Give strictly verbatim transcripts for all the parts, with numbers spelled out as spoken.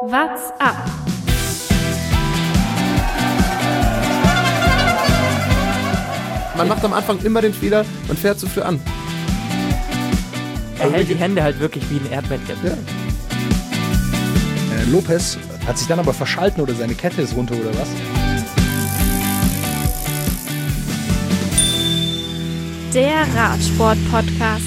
What's up? Man macht am Anfang immer den Fehler, man fährt zu früh an. Er hält die Hände halt wirklich wie ein Erdbeerchen. Ja. Äh, Lopez hat sich dann aber verschalten oder seine Kette ist runter oder was? Der Radsport-Podcast.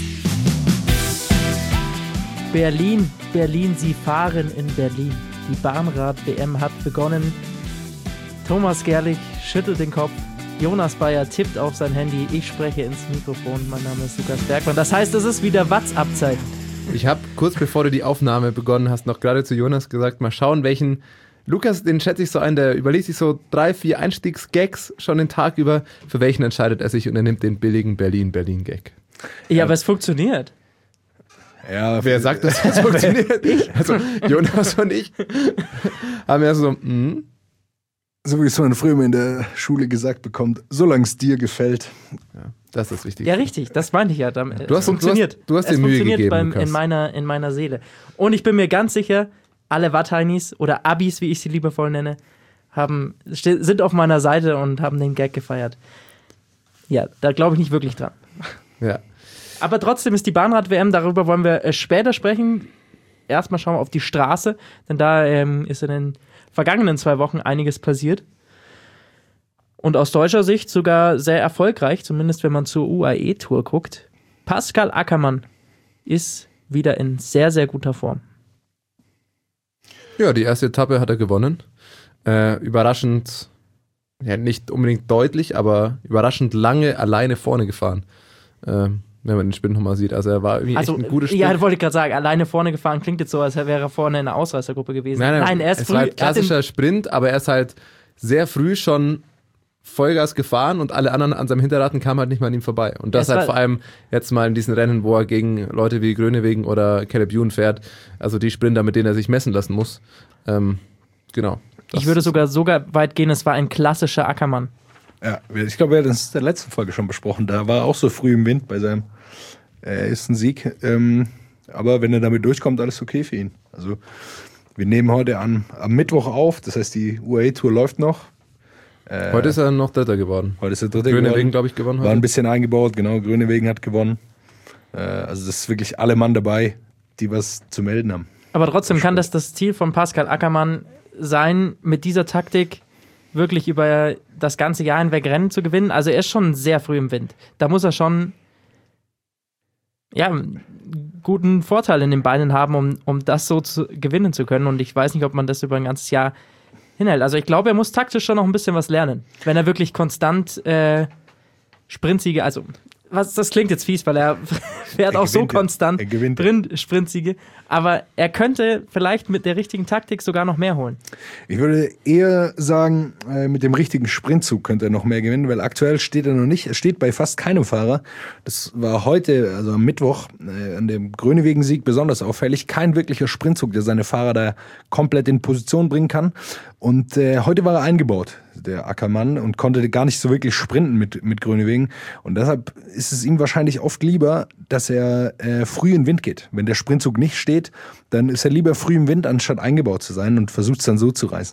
Berlin, Berlin, Sie fahren in Berlin. Die Bahnrad-W M hat begonnen. Thomas Gerlich schüttelt den Kopf. Jonas Bayer tippt auf sein Handy. Ich spreche ins Mikrofon. Mein Name ist Lukas Bergmann. Das heißt, es ist wieder WhatsApp-Zeit. Ich habe kurz bevor du die Aufnahme begonnen hast, noch gerade zu Jonas gesagt, mal schauen, welchen Lukas, den schätze ich so ein, der überlegt sich so drei, vier Einstiegsgags schon den Tag über. Für welchen entscheidet er sich und er nimmt den billigen Berlin-Berlin-Gag. Ja, aber es funktioniert. Ja, Wer sagt, dass das funktioniert? Ich. Also Jonas und ich haben ja so, mh. So wie es man früher mal in der Schule gesagt bekommt, solange es dir gefällt. Ja, das ist wichtig. Ja, richtig, das meinte ich ja. Damit. Du hast, es funktioniert. Du hast, du hast es dir Mühe funktioniert gegeben, beim, Lukas. in, meiner, in meiner Seele. Und ich bin mir ganz sicher, alle Wattheinis oder Abis, wie ich sie liebevoll nenne, haben, sind auf meiner Seite und haben den Gag gefeiert. Ja, da glaube ich nicht wirklich dran. Ja. Aber trotzdem ist die Bahnrad-W M, darüber wollen wir äh, später sprechen. Erstmal schauen wir auf die Straße, denn da ähm, ist in den vergangenen zwei Wochen einiges passiert. Und aus deutscher Sicht sogar sehr erfolgreich, zumindest wenn man zur U A E-Tour guckt. Pascal Ackermann ist wieder in sehr, sehr guter Form. Ja, die erste Etappe hat er gewonnen. Äh, überraschend, ja nicht unbedingt deutlich, aber überraschend lange alleine vorne gefahren. Ähm, wenn man den Sprint nochmal sieht. Also er war irgendwie Also, echt ein gutes Sprint. ja, wollte ich gerade sagen, alleine vorne gefahren klingt jetzt so, als wäre er vorne in der Ausreißergruppe gewesen. Nein, nein, nein er ist es früh. war halt er hat den- klassischer Sprint, aber er ist halt sehr früh schon Vollgas gefahren und alle anderen an seinem Hinterraden kamen halt nicht mal an ihm vorbei. Und das Es halt war- vor allem jetzt mal in diesen Rennen, wo er gegen Leute wie Groenewegen oder Caleb Ewan fährt, also die Sprinter, mit denen er sich messen lassen muss. Ähm, genau. Das Ich würde sogar sogar weit gehen, es war ein klassischer Ackermann. Ja, ich glaube, wir hatten das in der letzten Folge schon besprochen. Da war er auch so früh im Wind bei seinem äh, ersten Sieg. Ähm, aber wenn er damit durchkommt, alles okay für ihn. Also wir nehmen heute an, am Mittwoch auf, das heißt, die U A E-Tour läuft noch. Äh, Heute ist er noch Dritter geworden. Heute ist der dritte Groenewegen, geworden. glaube ich, gewonnen War ein heute. bisschen eingebaut, genau. Groenewegen hat gewonnen. Äh, also das ist wirklich alle Mann dabei, die was zu melden haben. Aber trotzdem kann das das Ziel von Pascal Ackermann sein, mit dieser Taktik wirklich über das ganze Jahr hinweg Rennen zu gewinnen. Also er ist schon sehr früh im Wind. Da muss er schon ja, einen guten Vorteil in den Beinen haben, um, um das so zu gewinnen zu können. Und ich weiß nicht, ob man das über ein ganzes Jahr hinhält. Also ich glaube, er muss taktisch schon noch ein bisschen was lernen, wenn er wirklich konstant äh, Sprintsiege, also was, das klingt jetzt fies, weil er fährt Er auch so gewinnt ja. konstant Er gewinnt ja. Sprint, Sprintsiege, aber er könnte vielleicht mit der richtigen Taktik sogar noch mehr holen. Ich würde eher sagen, äh, mit dem richtigen Sprintzug könnte er noch mehr gewinnen, weil aktuell steht er noch nicht. Er steht bei fast keinem Fahrer. Das war heute, also am Mittwoch, äh, an dem Groenewegen-Sieg besonders auffällig. Kein wirklicher Sprintzug, der seine Fahrer da komplett in Position bringen kann. Und äh, heute war er eingebaut, der Ackermann, und konnte gar nicht so wirklich sprinten mit, mit Groenewegen. Und deshalb ist es ihm wahrscheinlich oft lieber, dass er äh, früh in den Wind geht. Wenn der Sprintzug nicht steht, dann ist er lieber früh im Wind, anstatt eingebaut zu sein und versucht es dann so zu reißen.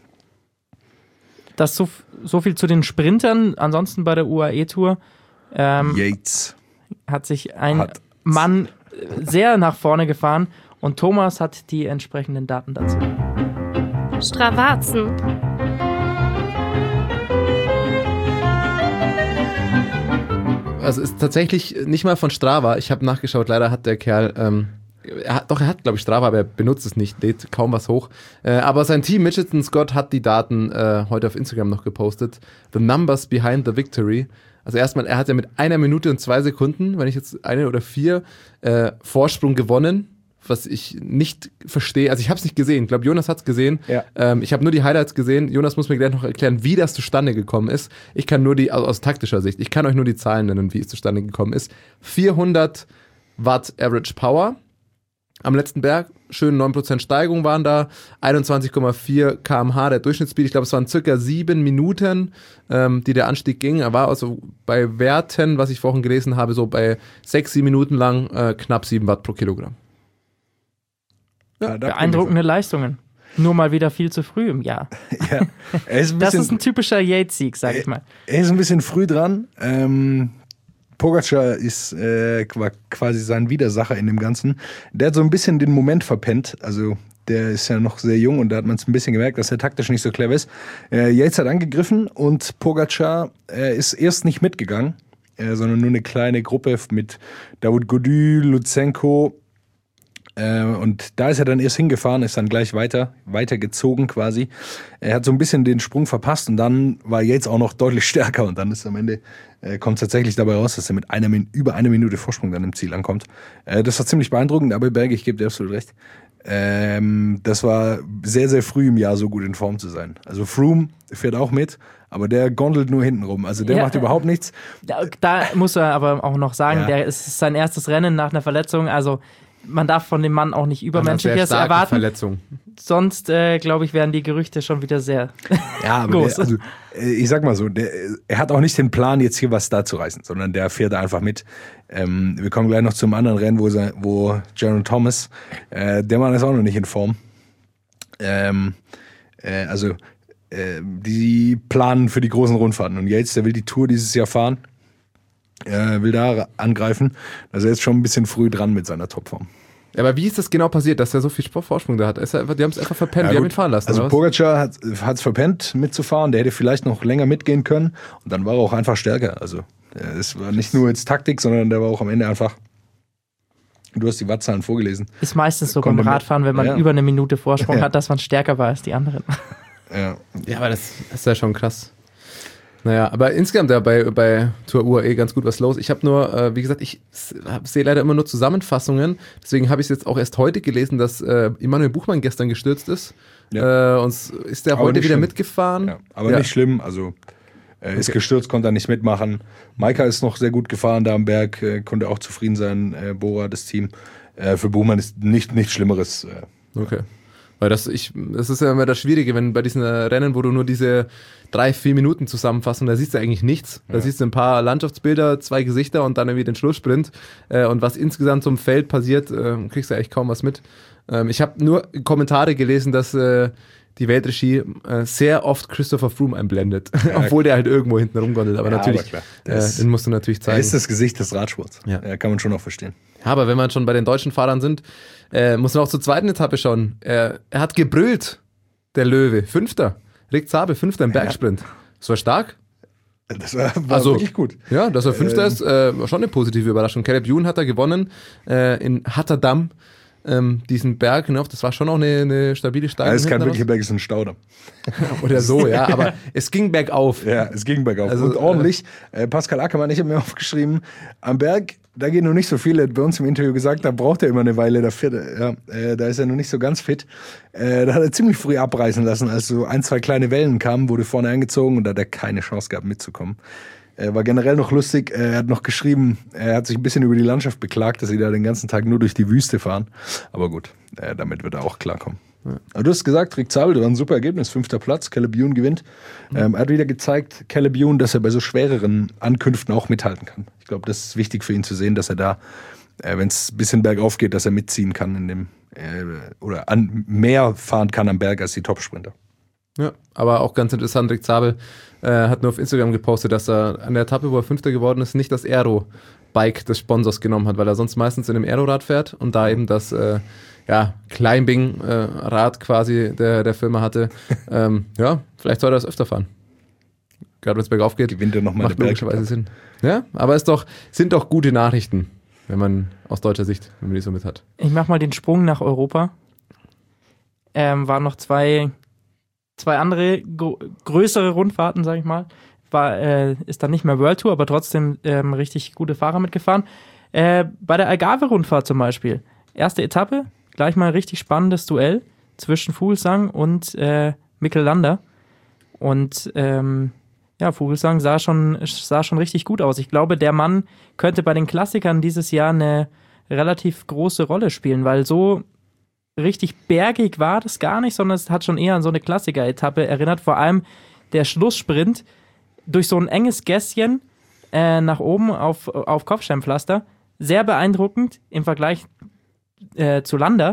Das so, so viel zu den Sprintern. Ansonsten bei der U A E-Tour ähm, Yates. hat sich ein Hat- Mann sehr nach vorne gefahren und Thomas hat die entsprechenden Daten dazu. Stravazen. Also ist tatsächlich nicht mal von Strava. Ich habe nachgeschaut, leider hat der Kerl, ähm, er hat, doch er hat glaube ich Strava, aber er benutzt es nicht, lädt kaum was hoch. Äh, aber sein Team Mitchelton Scott hat die Daten äh, heute auf Instagram noch gepostet. The numbers behind the victory. Also erstmal, er hat ja mit einer Minute und zwei Sekunden, wenn ich jetzt eine oder vier, äh, Vorsprung gewonnen. Was ich nicht verstehe, also ich habe es nicht gesehen, ich glaube Jonas hat es gesehen, Ja. ähm, ich habe nur die Highlights gesehen, Jonas muss mir gleich noch erklären, wie das zustande gekommen ist. Ich kann nur die, also aus taktischer Sicht, ich kann euch nur die Zahlen nennen, wie es zustande gekommen ist. vierhundert Watt Average Power am letzten Berg, schön neun Prozent Steigung waren da, einundzwanzig Komma vier Kilometer pro Stunde der Durchschnittsspeed, ich glaube es waren circa sieben Minuten, ähm, die der Anstieg ging. Er war also bei Werten, was ich vorhin gelesen habe, so bei sechs, sieben Minuten lang äh, knapp sieben Watt pro Kilogramm. Ja, da Beeindruckende Leistungen. Nur mal wieder viel zu früh im Jahr. Ja, er ist ein Das bisschen, ist ein typischer Yates-Sieg, sag ich mal. er ist ein bisschen früh dran. Ähm, Pogacar ist äh, quasi sein Widersacher in dem Ganzen. Der hat so ein bisschen den Moment verpennt. Also der ist ja noch sehr jung und da hat man es ein bisschen gemerkt, dass er taktisch nicht so clever ist. Äh, Yates hat angegriffen und Pogacar äh, ist erst nicht mitgegangen, äh, sondern nur eine kleine Gruppe mit David Gaudu, Lutsenko. Äh, und da ist er dann erst hingefahren, ist dann gleich weiter, weitergezogen quasi. Er hat so ein bisschen den Sprung verpasst und dann war Yates auch noch deutlich stärker und dann ist am Ende, äh, kommt tatsächlich dabei raus, dass er mit einer, über eine Minute Vorsprung dann im Ziel ankommt. Äh, das war ziemlich beeindruckend, aber Berge, ich gebe dir absolut recht. Ähm, das war sehr, sehr früh im Jahr so gut in Form zu sein. Also Froome fährt auch mit, aber der gondelt nur hinten rum. Also der Ja. macht überhaupt nichts. Da, da muss er aber auch noch sagen, Ja. der ist sein erstes Rennen nach einer Verletzung, also man darf von dem Mann auch nicht Einer sehr Übermenschliches starken erwarten. Verletzung. Sonst, äh, glaube ich, wären die Gerüchte schon wieder sehr Ja, aber groß. der, also, äh, ich sag mal so, der, er hat auch nicht den Plan, jetzt hier was da zu reißen, sondern der fährt einfach mit. Ähm, wir kommen gleich noch zum anderen Rennen, wo, sein- wo Geraint Thomas, äh, der Mann ist auch noch nicht in Form. Ähm, äh, also, äh, die planen für die großen Rundfahrten. Und Yates, der will die Tour dieses Jahr fahren, äh, will da angreifen. Also er ist schon ein bisschen früh dran mit seiner Topform. Ja, aber wie ist das genau passiert, dass er so viel Vorsprung da hat? Ist er einfach, die haben es einfach verpennt, Ja, die haben gut. ihn fahren lassen, Also oder was? Pogacar hat es verpennt mitzufahren, der hätte vielleicht noch länger mitgehen können und dann war er auch einfach stärker. Also äh, es war nicht nur jetzt Taktik, sondern der war auch am Ende einfach, du hast die Wattzahlen vorgelesen. Ist meistens so beim Konnte mit- Radfahren, wenn man ja. über eine Minute Vorsprung Ja. hat, dass man stärker war als die anderen. Ja. Ja, aber das, das ist ja schon krass. Naja, aber insgesamt ja bei, bei Tour U A E ganz gut was los. Ich habe nur, äh, wie gesagt, ich sehe leider immer nur Zusammenfassungen. Deswegen habe ich es jetzt auch erst heute gelesen, dass äh, Immanuel Buchmann gestern gestürzt ist. Ja. Äh, und s- ist der Aber heute nicht wieder schlimm. mitgefahren. Ja, aber Ja. nicht schlimm, also er ist Okay. gestürzt, konnte er nicht mitmachen. Maika ist noch sehr gut gefahren da am Berg, äh, konnte auch zufrieden sein, äh, Bora, das Team. Äh, für Buchmann ist nicht, nichts Schlimmeres. Äh, Okay. Weil das, ich, das ist ja immer das Schwierige, wenn bei diesen äh, Rennen, wo du nur diese drei, vier Minuten zusammenfassen, da siehst du eigentlich nichts. Da Ja. siehst du ein paar Landschaftsbilder, zwei Gesichter und dann irgendwie den Schlusssprint. Äh, und was insgesamt zum Feld passiert, äh, kriegst du eigentlich kaum was mit. Ähm, ich habe nur Kommentare gelesen, dass äh, die Weltregie äh, sehr oft Christopher Froome einblendet, obwohl der halt irgendwo hinten rumgondelt. Aber Ja, natürlich, aber klar. äh, Das- den musst du natürlich er zeigen. ist das Gesicht des Radsports. Ja. Ja, kann man schon auch verstehen. Ja, aber wenn wir schon bei den deutschen Fahrern sind, äh, muss man auch zur zweiten Etappe schauen. Er, er hat gebrüllt, der Löwe. Fünfter. Rick Zabel, Fünfter im Bergsprint. Das war stark. Das war, war Also- wirklich gut. Ja, dass er Fünfter Ähm. ist, äh, war schon eine positive Überraschung. Caleb Ewan hat er gewonnen äh, in Hatterdam. Ähm, diesen Berg hinauf, das war schon auch eine, eine stabile Steigung. Ja, es ist kein hinten wirklicher Berg, es ist ein Staudamm. raus. Oder so, ja, aber es ging bergauf. Ja, es ging bergauf. Also, und ordentlich. Äh, Pascal Ackermann, ich habe mir aufgeschrieben, am Berg, da gehen noch nicht so viele. Er hat bei uns im Interview gesagt, da braucht er immer eine Weile dafür. Ja, äh, da ist er noch nicht so ganz fit. Äh, da hat er ziemlich früh abreißen lassen, als so ein, zwei kleine Wellen kamen, wurde vorne eingezogen und da hat er keine Chance gehabt mitzukommen. Äh, war generell noch lustig. Er hat noch geschrieben, er hat sich ein bisschen über die Landschaft beklagt, dass sie da den ganzen Tag nur durch die Wüste fahren. Aber gut, äh, damit wird er auch klarkommen. Aber du hast gesagt, Rick Zabel, das war ein super Ergebnis, fünfter Platz, Caleb Ewan gewinnt. Ähm, er hat wieder gezeigt, Caleb Ewan, dass er bei so schwereren Ankünften auch mithalten kann. Ich glaube, das ist wichtig für ihn zu sehen, dass er da, äh, wenn es ein bisschen bergauf geht, dass er mitziehen kann in dem, äh, oder an, mehr fahren kann am Berg als die Topsprinter. Ja, aber auch ganz interessant, Rick Zabel äh, hat nur auf Instagram gepostet, dass er an der Etappe, wo er Fünfter geworden ist, nicht das Aero-Bike des Sponsors genommen hat, weil er sonst meistens in einem Aerorad fährt und da eben das äh, ja, Climbing-Rad äh, quasi der, der Firma hatte. ähm, ja, vielleicht soll er das öfter fahren. Gerade wenn es bergauf geht, Gewinnt er nochmal macht logischerweise Sinn. Ja, aber es doch, sind doch gute Nachrichten, wenn man aus deutscher Sicht, wenn man die so mit hat. Ich mach mal den Sprung nach Europa. Ähm, waren noch zwei, zwei andere gro- größere Rundfahrten, sag ich mal. War, äh, ist dann nicht mehr World Tour, aber trotzdem ähm, richtig gute Fahrer mitgefahren. Äh, bei der Algarve-Rundfahrt zum Beispiel. Erste Etappe, gleich mal ein richtig spannendes Duell zwischen Fuglsang und äh, Mikkel Landa. Und ähm, ja, Fuglsang sah schon, sah schon richtig gut aus. Ich glaube, der Mann könnte bei den Klassikern dieses Jahr eine relativ große Rolle spielen, weil so richtig bergig war das gar nicht, sondern es hat schon eher an so eine Klassiker-Etappe erinnert. Vor allem der Schlusssprint durch so ein enges Gässchen äh, nach oben auf, auf Kopfsteinpflaster. Sehr beeindruckend im Vergleich äh, zu Landa,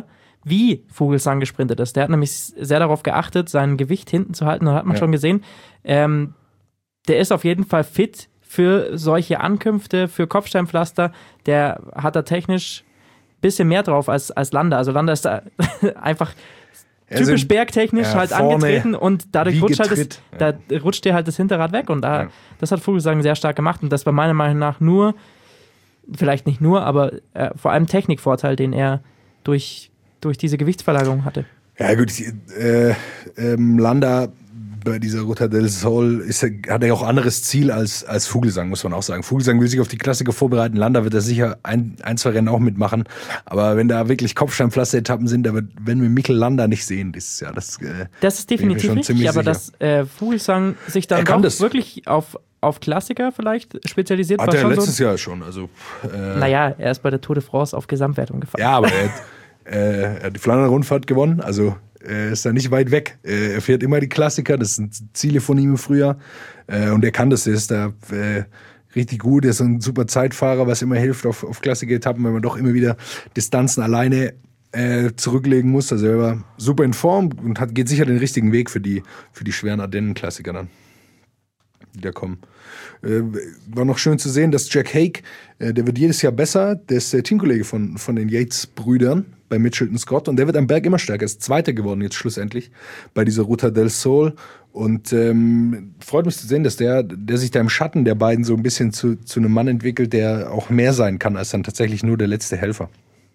wie Vogelsang gesprintet ist. Der hat nämlich sehr darauf geachtet, sein Gewicht hinten zu halten. Da hat man ja. schon gesehen, ähm, der ist auf jeden Fall fit für solche Ankünfte, für Kopfsteinpflaster. Der hat da technisch ein bisschen mehr drauf als, als Landa. Also Landa ist da einfach typisch also, bergtechnisch ja, halt angetreten und dadurch rutscht, halt das, ja. da rutscht dir halt das Hinterrad weg. Und da, ja. das hat Vogelsang sehr stark gemacht. Und das war meiner Meinung nach nur, vielleicht nicht nur, aber äh, vor allem Technikvorteil, den er durch, durch diese Gewichtsverlagerung hatte. Ja gut, äh, ähm, Landa bei dieser Ruta del Sol ist, hat er ja auch anderes Ziel als, als Vogelsang, muss man auch sagen. Vogelsang will sich auf die Klassiker vorbereiten, Landa wird er sicher ein, ein, zwei Rennen auch mitmachen, aber wenn da wirklich Kopfsteinpflaster-Etappen sind, da wird, wenn wir Mikel Landa nicht sehen, das ist ja das. Äh, das ist definitiv richtig, aber dass äh, Vogelsang sich dann doch das. wirklich auf auf Klassiker vielleicht spezialisiert hat war. Hat er letztes so Jahr schon. Also, äh, naja, er ist bei der Tour de France auf Gesamtwertung gefahren. Ja, aber er hat, äh, er hat die Flandern-Rundfahrt gewonnen, also er ist da nicht weit weg. Er fährt immer die Klassiker, das sind Ziele von ihm im Frühjahr äh, und er kann das, er ist da äh, richtig gut, er ist ein super Zeitfahrer, was immer hilft auf, auf Klassiker-Etappen, wenn man doch immer wieder Distanzen alleine äh, zurücklegen muss. Also er war super in Form und hat, geht sicher den richtigen Weg für die, für die schweren Ardennen-Klassiker dann. Die da kommen. Äh, war noch schön zu sehen, dass Jack Haig, äh, der wird jedes Jahr besser, der ist der Teamkollege von, von den Yates-Brüdern bei Mitchelton Scott und der wird am Berg immer stärker, ist Zweiter geworden jetzt schlussendlich bei dieser Ruta del Sol und ähm, freut mich zu sehen, dass der, der sich da im Schatten der beiden so ein bisschen zu, zu einem Mann entwickelt, der auch mehr sein kann als dann tatsächlich nur der letzte Helfer.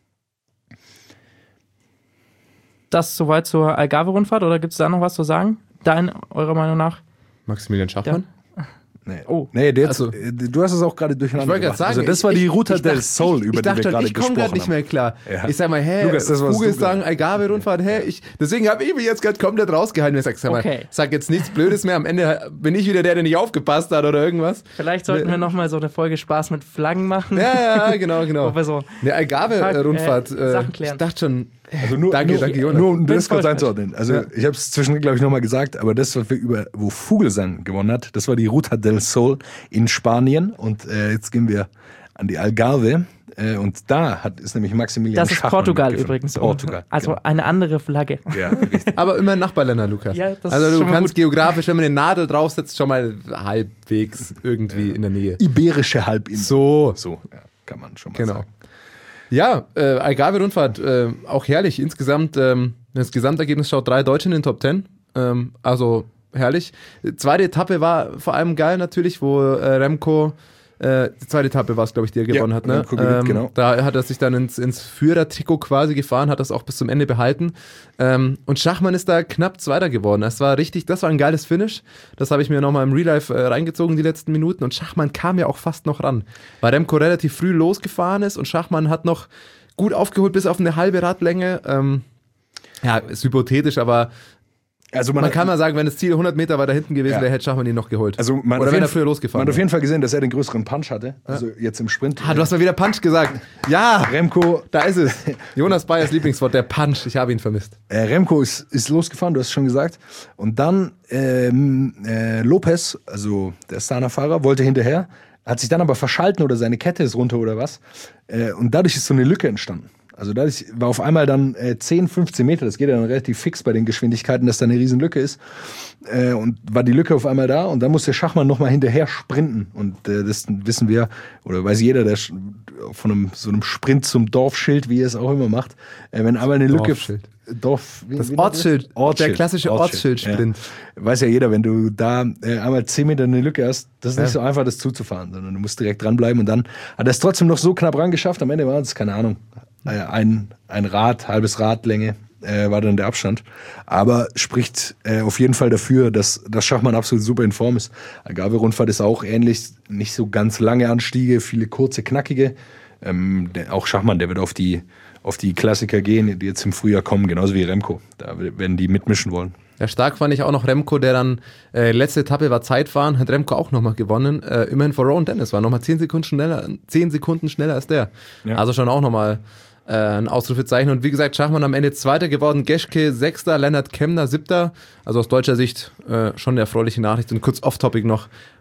Das soweit zur Algarve-Rundfahrt oder gibt es da noch was zu sagen? Dein, eurer Meinung nach? Maximilian Schachmann? Ja. Nee, oh. nee der also, du hast es auch gerade durcheinander gebracht. Sagen, also das war die Ruta ich, del ich Sol, ich, über ich die wir schon, gerade ich gesprochen haben. Ich komme gerade nicht mehr klar. Ja. Ich sag mal, hä, Lukas, das Vogelsang, Algarve-Rundfahrt, hä, ich, deswegen habe ich mich jetzt gerade komplett rausgehalten. Ich sag, sag, mal, okay. sag jetzt nichts Blödes mehr, am Ende bin ich wieder der, der nicht aufgepasst hat oder irgendwas. Vielleicht sollten wir nochmal so eine Folge Spaß mit Flaggen machen. Ja, ja, genau, genau. so Eine Algarve-Rundfahrt, äh, äh, ich dachte schon... Also nur, danke, nur, danke, Jonas. Nur um das kurz einzuordnen. Also ja. ich habe es zwischendurch, glaube ich, nochmal gesagt, aber das, was wir über, wo Vogelsang gewonnen hat, das war die Ruta del Sol in Spanien. Und äh, jetzt gehen wir an die Algarve. Äh, und da hat, ist nämlich Maximilian Das ist Schachmann Portugal übrigens. Portugal. Also genau. eine andere Flagge. Ja, richtig. Aber immer Nachbarländer, Lukas. Ja, das also ist du schon mal kannst gut. geografisch, wenn man eine Nadel draufsetzt, schon mal halbwegs irgendwie ja. in der Nähe. Iberische Halbinsel. So. So, ja, kann man schon mal genau. sagen. Ja, äh, Algarve-Rundfahrt, äh, auch herrlich. Insgesamt, ähm, das Gesamtergebnis schaut drei Deutsche in den Top Ten. Ähm, also herrlich. Die zweite Etappe war vor allem geil natürlich, wo äh, Remco, äh, die zweite Etappe war es, glaube ich, die er gewonnen ja, hat. Ne? Remco gewinnt, ähm, genau. Da hat er sich dann ins, ins Führertrikot quasi gefahren, hat das auch bis zum Ende behalten. Ähm, und Schachmann ist da knapp Zweiter geworden. Das war richtig, das war ein geiles Finish. Das habe ich mir nochmal im Real Life äh, reingezogen, die letzten Minuten. Und Schachmann kam ja auch fast noch ran. Weil Remco relativ früh losgefahren ist und Schachmann hat noch gut aufgeholt bis auf eine halbe Radlänge. Ähm, ja, ist hypothetisch, aber also man, man hat, kann mal sagen, wenn das Ziel hundert Meter weiter hinten gewesen ja. wäre, hätte Schachmann ihn noch geholt. Also man Oder wenn er Fall, früher losgefahren Man hat auf jeden Fall gesehen, dass er den größeren Punch hatte. Also ja. jetzt im Sprint. Ah, du hast mal wieder Punch gesagt. Ja, Remco. Da ist es. Jonas Bayers Lieblingswort, der Punch. Ich habe ihn vermisst. Äh, Remco ist, ist losgefahren, du hast es schon gesagt. Und dann ähm, äh, Lopez, also der Astana-Fahrer, wollte hinterher, hat sich dann aber verschalten oder seine Kette ist runter oder was. Äh, und dadurch ist so eine Lücke entstanden. Also dadurch war auf einmal dann äh, zehn, fünfzehn Meter, das geht ja dann relativ fix bei den Geschwindigkeiten, dass da eine riesen Lücke ist. Äh, und war die Lücke auf einmal da und dann muss der Schachmann nochmal hinterher sprinten. Und äh, das wissen wir, oder weiß jeder, der von einem, so einem Sprint zum Dorfschild, wie er es auch immer macht, äh, wenn einmal eine Lücke... Dorf, wie, das wie Ortsschild, Ortsschild, der klassische Ortsschild-Sprint. Ja. Weiß ja jeder, wenn du da äh, einmal zehn Meter eine Lücke hast, das ist ja. nicht so einfach, das zuzufahren, sondern du musst direkt dranbleiben und dann hat er es trotzdem noch so knapp rangeschafft. Am Ende war es, keine Ahnung, ein, ein Rad, halbes Radlänge äh, war dann der Abstand. Aber spricht äh, auf jeden Fall dafür, dass, dass Schachmann absolut super in Form ist. Algarve-Rundfahrt ist auch ähnlich, nicht so ganz lange Anstiege, viele kurze, knackige. Ähm, der, auch Schachmann, der wird auf die auf die Klassiker gehen, die jetzt im Frühjahr kommen, genauso wie Remco. Da werden die mitmischen wollen. Ja, stark fand ich auch noch Remco, der dann, äh, letzte Etappe war Zeitfahren, hat Remco auch nochmal gewonnen. Äh, immerhin vor Rowan Dennis, war nochmal zehn Sekunden schneller, zehn Sekunden schneller als der. Ja. Also schon auch nochmal äh, ein Ausrufezeichen. Und wie gesagt, Schachmann am Ende Zweiter geworden, Geschke Sechster, Lennart Kemner Siebter. Also aus deutscher Sicht äh, schon eine erfreuliche Nachricht. Und kurz off-topic noch,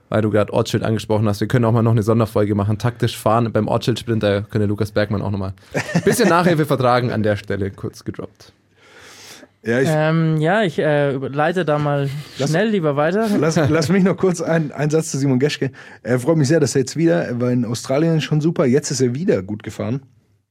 weil du gerade Ortsschild angesprochen hast. Wir können auch mal noch eine Sonderfolge machen. Taktisch fahren beim Ortsschild-Sprint, da könnte Lukas Bergmann auch nochmal ein bisschen Nachhilfe vertragen, an der Stelle kurz gedroppt. Ja, ich, Ähm, ja, ich äh, leite da mal Lass- schnell lieber weiter. lass, lass mich noch kurz ein, einen Satz zu Simon Geschke. Er freut mich sehr, dass er jetzt wieder, er war in Australien schon super, jetzt ist er wieder gut gefahren.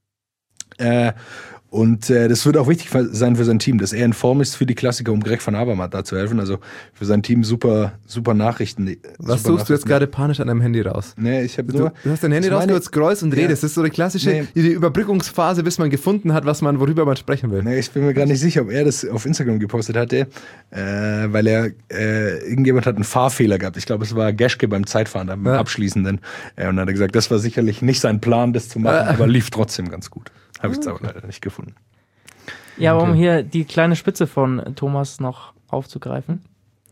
Äh, und äh, das wird auch wichtig sein für sein Team, dass er in Form ist für die Klassiker, um Greg van Avermaet da zu helfen. Also für sein Team super, super Nachrichten. Was super suchst du jetzt gerade panisch an deinem Handy raus? Nee, ich habe Du, nur... du hast dein Handy ich meine- rausgeholt, scrollst und Ja. redest. Das ist so eine klassische Nee. die Überbrückungsphase, bis man gefunden hat, was man, worüber man sprechen will. Nee, ich bin mir gar nicht sicher, ob er das auf Instagram gepostet hatte, äh, weil er, äh, irgendjemand hat einen Fahrfehler gehabt. Ich glaube, es war Geschke beim Zeitfahren, beim Ja. Abschließenden. Äh, und dann hat er gesagt, das war sicherlich nicht sein Plan, das zu machen, aber lief trotzdem ganz gut. Habe ich jetzt aber leider nicht gefunden. Ja, um Okay. hier die kleine Spitze von Thomas noch aufzugreifen.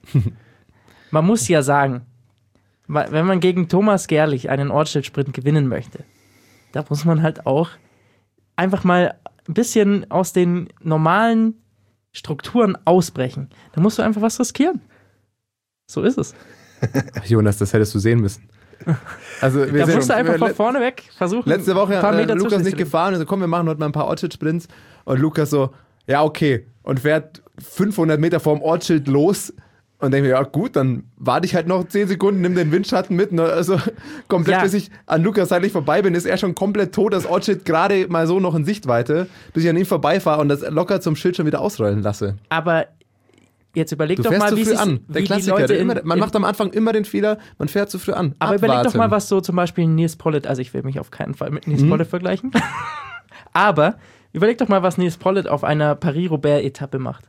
Man muss ja sagen, ma- wenn man gegen Thomas Gerlich einen Ortsschild-Sprint gewinnen möchte, da muss man halt auch einfach mal ein bisschen aus den normalen Strukturen ausbrechen. Da musst du einfach was riskieren. So ist es. Ach, Jonas, das hättest du sehen müssen. Also, wir Da sind musst du einfach wir- von vorne weg versuchen. Letzte Woche ein paar äh, Meter Lukas zwischen nicht sich zu- gefahren und so, komm, wir machen heute mal ein paar Ortsschild-Sprints. Und Lukas so, ja, okay. Und fährt fünfhundert Meter vorm Ortsschild los und denke mir, ja gut, dann warte ich halt noch zehn Sekunden, nimm den Windschatten mit. Ne? Also komplett, Ja. bis ich an Lukas seitlich vorbei bin, ist er schon komplett tot. Das Ortsschild gerade mal so noch in Sichtweite, bis ich an ihm vorbeifahre und das locker zum Schild schon wieder ausrollen lasse. Aber jetzt überleg Du doch fährst mal, zu wie, früh sich, an. Der wie die Klassiker. Leute Der in, immer, man in, macht am Anfang immer den Fehler, man fährt zu früh an. Aber überleg doch mal, Abwarten. was so zum Beispiel Nils Pollitt, also ich will mich auf keinen Fall mit Nils Mhm. Pollitt vergleichen, aber überleg doch mal, was Nils Pollitt auf einer Paris-Roubaix-Etappe macht.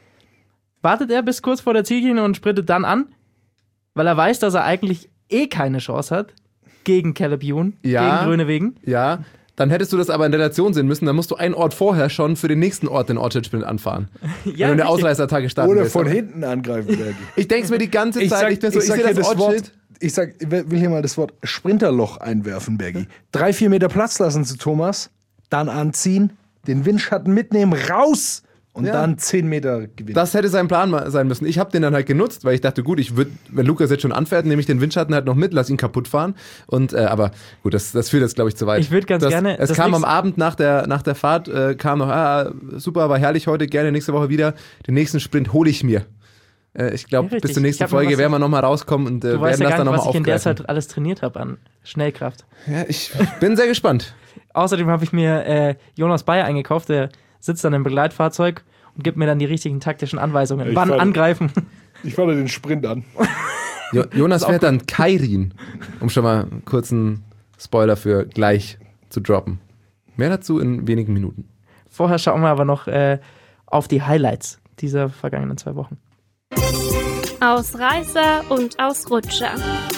Wartet er bis kurz vor der Ziellinie und sprintet dann an, weil er weiß, dass er eigentlich eh keine Chance hat gegen Caleb Ewan, Ja. gegen Grönewegen. Ja, dann hättest du das aber in Relation sehen müssen. Dann musst du einen Ort vorher schon für den nächsten Ort den Ortsschild-Sprint anfahren. Ja, wenn du eine richtig. Ausreißerattacke starten Oder willst. von Aber hinten angreifen, Bergi. Ich denke mir die ganze Ich Zeit, sag, ich, bin so, ich ich sag sehe hier das das Ortsschild. Wort, ich sag, ich will hier mal das Wort Sprinterloch einwerfen, Bergi. Drei, vier Meter Platz lassen zu Thomas, dann anziehen, den Windschatten mitnehmen, raus und Ja. dann zehn Meter gewinnen. Das hätte sein Plan mal sein müssen. Ich habe den dann halt genutzt, weil ich dachte, gut, ich würde, wenn Lukas jetzt schon anfährt, nehme ich den Windschatten halt noch mit, lass ihn kaputt fahren. Und äh, aber gut, das, das führt jetzt, glaube ich, zu weit. Ich würd ganz das, gerne- Es das kam am nächste- Abend nach der, nach der Fahrt, äh, kam noch, ah, super, war herrlich heute, gerne nächste Woche wieder. Den nächsten Sprint hole ich mir. Äh, ich glaube, Ja, richtig. bis zur Ich nächsten hab noch Folge was- werden wir nochmal rauskommen und äh, Du werden weißt ja das gar dann nicht, nochmal was ich in der aufgreifen. Zeit alles trainiert habe an Schnellkraft. Ja, ich bin sehr gespannt. Außerdem habe ich mir äh, Jonas Bayer eingekauft, der sitzt dann im Begleitfahrzeug und gibt mir dann die richtigen taktischen Anweisungen. Ich Wann fand- angreifen? Ich fahre den Sprint an. Jo Jonas fährt dann Kairin, um schon mal einen kurzen Spoiler für gleich zu droppen. Mehr dazu in wenigen Minuten. Vorher schauen wir aber noch äh, auf die Highlights dieser vergangenen zwei Wochen. Ausreißer und Ausrutscher.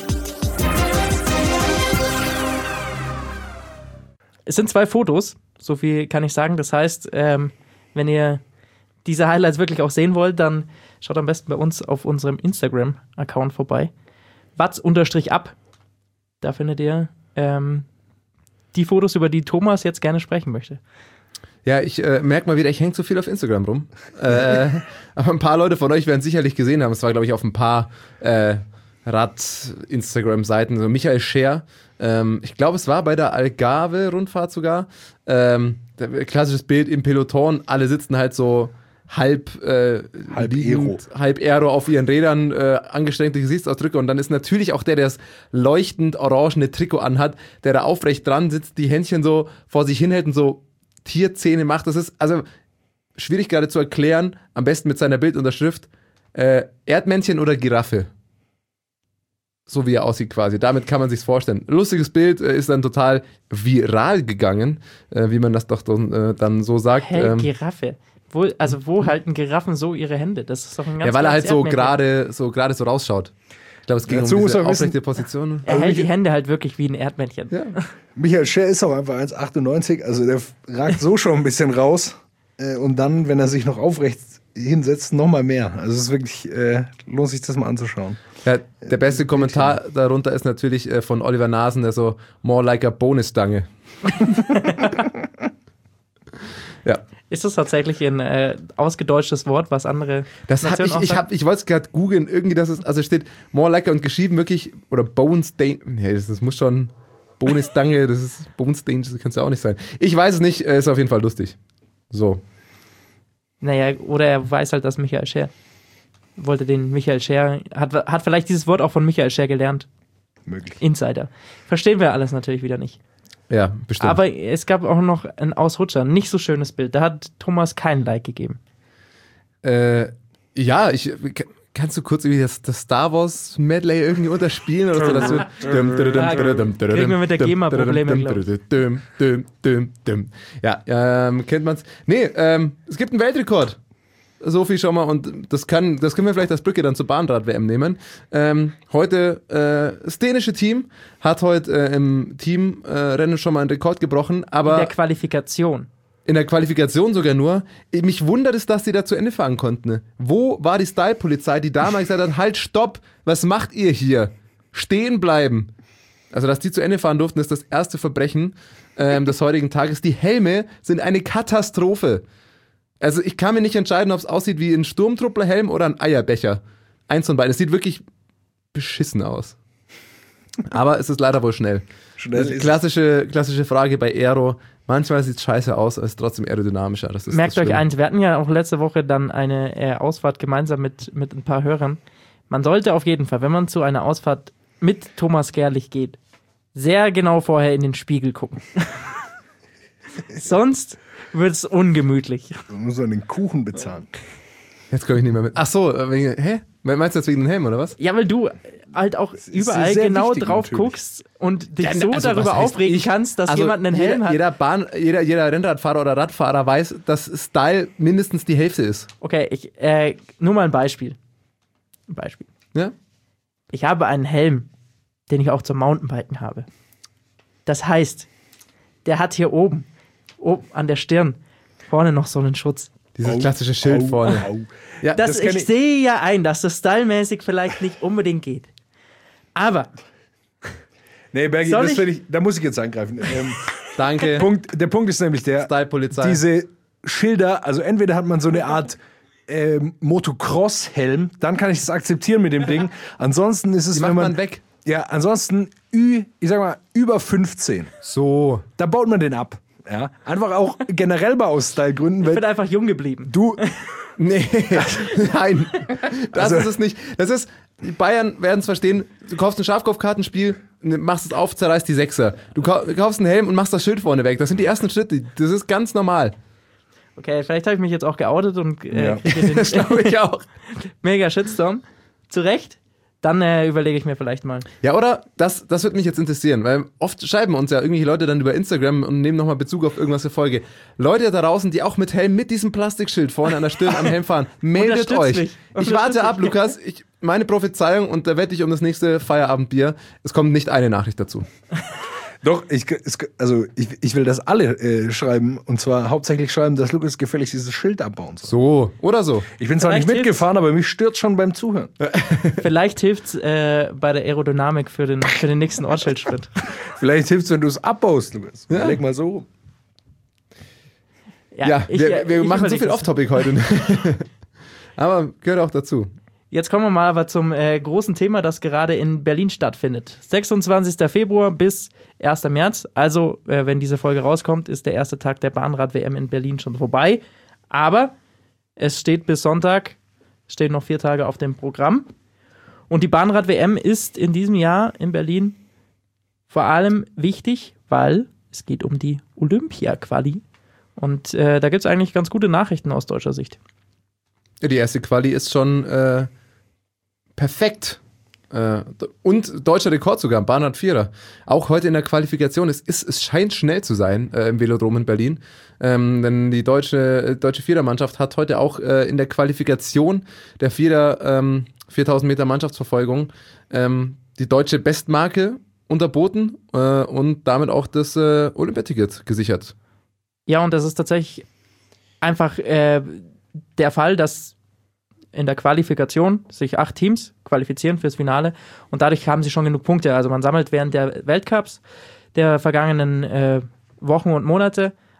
Es sind zwei Fotos, so viel kann ich sagen. Das heißt, ähm, wenn ihr diese Highlights wirklich auch sehen wollt, dann schaut am besten bei uns auf unserem Instagram-Account vorbei. Watz-ab. Da findet ihr ähm, die Fotos, über die Thomas jetzt gerne sprechen möchte. Ja, ich äh, merke mal wieder, ich hänge zu viel auf Instagram rum. äh, aber ein paar Leute von euch werden es sicherlich gesehen haben. Es war, glaube ich, auf ein paar äh, Rad-Instagram-Seiten. So Michael Scher. Ähm, ich glaube, es war bei der Algarve-Rundfahrt sogar. Ähm, der- klassisches Bild im Peloton. Alle sitzen halt so halb, äh, Halb liegend, halb Aero auf ihren Rädern, äh, angestrengte Gesichtsausdrücke. Und dann ist natürlich auch der, der das leuchtend orangene Trikot anhat, der da aufrecht dran sitzt, die Händchen so vor sich hinhält und so Tierzähne macht. Das ist also schwierig gerade zu erklären, am besten mit seiner Bildunterschrift. Äh, Erdmännchen oder Giraffe? So wie er aussieht quasi. Damit kann man sich's vorstellen. Lustiges Bild, äh, ist dann total viral gegangen, äh, wie man das doch dann, äh, dann so sagt. Hä, Ähm, Giraffe. Wo, also wo halten Giraffen so ihre Hände? Das ist doch ein ganz ja, weil er halt klares so Erdmännchen. gerade so gerade so rausschaut. Ich glaube, es ging Dazu um muss diese man wissen- aufrechte Position. Er hält die Hände halt wirklich wie ein Erdmännchen. Ja. Michael Scher ist auch einfach eins Komma achtundneunzig, also der ragt so schon ein bisschen raus. Äh, und dann, wenn er sich noch aufrecht hinsetzt, noch mal mehr. Also es ist wirklich, äh, lohnt sich das mal anzuschauen. Ja, der beste Kommentar darunter ist natürlich äh, von Oliver Nasen, der so more like a Bonusstange. Ja. Ist das tatsächlich ein äh, ausgedeutschtes Wort, was andere Das hab Nationen ich, auch ich, sagen? hab, ich wollte es gerade googeln, irgendwie, das ist, also steht more like und geschrieben wirklich, oder Bones Danger, nee, das, das muss schon, Bones Danger, das ist Bones Danger, das kann es ja auch nicht sein. Ich weiß es nicht, äh, ist auf jeden Fall lustig. So. Naja, oder er weiß halt, dass Michael Scher wollte den Michael Scher, hat, hat vielleicht dieses Wort auch von Michael Scher gelernt. Möglich. Insider. Verstehen wir alles natürlich wieder nicht. Ja, bestimmt. Aber es gab auch noch einen Ausrutscher, ein nicht so schönes Bild. Da hat Thomas kein Like gegeben. Äh, ja, ich, kannst du kurz irgendwie das, das Star Wars Medley irgendwie unterspielen oder so? Das wird Kriegen wir mit der GEMA Probleme, glaub ich. Ja, ähm, kennt man's. Nee, ähm, es gibt einen Weltrekord. So viel schon mal und das kann, das können wir vielleicht als Brücke dann zur Bahnrad-W M nehmen. Ähm, heute, äh, das dänische Team hat heute äh, im Teamrennen äh, schon mal einen Rekord gebrochen, aber In der Qualifikation. in der Qualifikation sogar nur. Mich wundert es, dass die da zu Ende fahren konnten. Wo war die Style-Polizei, die damals gesagt hat, halt, stopp, was macht ihr hier? Stehen bleiben. Also, dass die zu Ende fahren durften, ist das erste Verbrechen ähm, des heutigen Tages. Die Helme sind eine Katastrophe. Also, ich kann mir nicht entscheiden, ob es aussieht wie ein Sturmtrupplerhelm oder ein Eierbecher. Eins von beiden. Es sieht wirklich beschissen aus. Aber es ist leider wohl schnell. Schnell ist Klassische, klassische Frage bei Aero. Manchmal sieht es scheiße aus, aber es ist trotzdem aerodynamischer. Das ist Merkt das euch Schlimme. eins, wir hatten ja auch letzte Woche dann eine äh, Ausfahrt gemeinsam mit, mit ein paar Hörern. Man sollte auf jeden Fall, wenn man zu einer Ausfahrt mit Thomas Gerlich geht, sehr genau vorher in den Spiegel gucken. Sonst wird es ungemütlich. Man muss man den Kuchen bezahlen. Jetzt komme ich nicht mehr mit. Ach so, äh, wegen, hä? Meinst du jetzt wegen dem Helm oder was? Ja, weil du halt auch überall sehr genau wichtig drauf natürlich. guckst und dich Ja, so also darüber was heißt aufregen ich? kannst, dass Also jemand einen Helm jeder, hat. Jeder, Bahn, jeder, jeder Rennradfahrer oder Radfahrer weiß, dass Style mindestens die Hälfte ist. Okay, ich, äh, nur mal ein Beispiel. Ein Beispiel. Ja? Ich habe einen Helm, den ich auch zum Mountainbiken habe. Das heißt, der hat hier oben, oben an der Stirn, vorne noch so einen Schutz. Dieses Au, klassische Schild au, vorne. au. Ja, Das, das kenn ich, ich- sehe ja ein, dass das stylmäßig vielleicht nicht unbedingt geht. Aber Nee, Bergi, Soll das ich- finde ich, da muss ich jetzt eingreifen. Ähm, danke. Punkt, der Punkt ist nämlich der, Style-Polizei. diese Schilder, also entweder hat man so eine Art ähm, Motocross-Helm, dann kann ich es akzeptieren mit dem Ding. Ansonsten ist es, Die wenn macht man, man weg. ja, ansonsten Ü, ich sag mal, über fünfzehn. So. Da baut man den ab. Ja, einfach auch generell mal aus Stylegründen, ich weil bin einfach jung geblieben. du, Nee, nein. Das Also- ist es nicht. Das ist, die Bayern werden es verstehen, du kaufst ein Schafkopfkartenspiel, machst es auf, zerreißt die Sechser. Du kau- kaufst einen Helm und machst das Schild vorne weg. Das sind die ersten Schritte. Das ist ganz normal. Okay, vielleicht habe ich mich jetzt auch geoutet und äh, Ja. kriege Das den glaube ich auch. mega Shitstorm. Zu Recht. Dann äh, überlege ich mir vielleicht mal. Ja, oder? Das, das würde mich jetzt interessieren, weil oft schreiben uns ja irgendwelche Leute dann über Instagram und nehmen nochmal Bezug auf irgendwas für Folge. Leute da draußen, die auch mit Helm, mit diesem Plastikschild vorne an der Stirn am Helm fahren, meldet Unterstützt euch. mich. Ich Unterstützt warte ab, mich. Lukas. Ich, meine Prophezeiung, und da wette ich um das nächste Feierabendbier, es kommt nicht eine Nachricht dazu. doch, ich, es, also ich, ich will, dass alle äh, schreiben, und zwar hauptsächlich schreiben, dass Lukas gefälligst dieses Schild abbauen soll. So, oder so. Ich bin zwar nicht Vielleicht mitgefahren, aber mich stört schon beim Zuhören. Vielleicht hilft es äh, bei der Aerodynamik für den, für den nächsten Ortsschildschritt. Vielleicht hilft es, wenn du es abbaust, Lukas. Ja. Leg mal so rum. Ja, ich, wir, äh, wir ich machen so überleg viel das. Off-Topic heute. Aber gehört auch dazu. Jetzt kommen wir mal aber zum äh, großen Thema, das gerade in Berlin stattfindet. sechsundzwanzigster Februar bis erster März. Also, äh, wenn diese Folge rauskommt, ist der erste Tag der Bahnrad-W M in Berlin schon vorbei. Aber es steht bis Sonntag, stehen noch vier Tage auf dem Programm. Und die Bahnrad-W M ist in diesem Jahr in Berlin vor allem wichtig, weil es geht um die Olympia-Quali. Und äh, da gibt es eigentlich ganz gute Nachrichten aus deutscher Sicht. Die erste Quali ist schon äh, perfekt. Äh, und deutscher Rekord sogar, Bahnrad Vierer. Auch heute in der Qualifikation. Es, ist, es scheint schnell zu sein äh, im Velodrom in Berlin. Ähm, denn die deutsche, deutsche Vierermannschaft hat heute auch äh, in der Qualifikation der Vierer ähm, viertausend Meter Mannschaftsverfolgung ähm, die deutsche Bestmarke unterboten äh, und damit auch das äh, Olympiaticket gesichert. Ja, und das ist tatsächlich einfach äh, der Fall, dass in der Qualifikation sich acht Teams qualifizieren fürs Finale und dadurch haben sie schon genug Punkte. Also man sammelt während der Weltcups der vergangenen äh, Wochen und Monate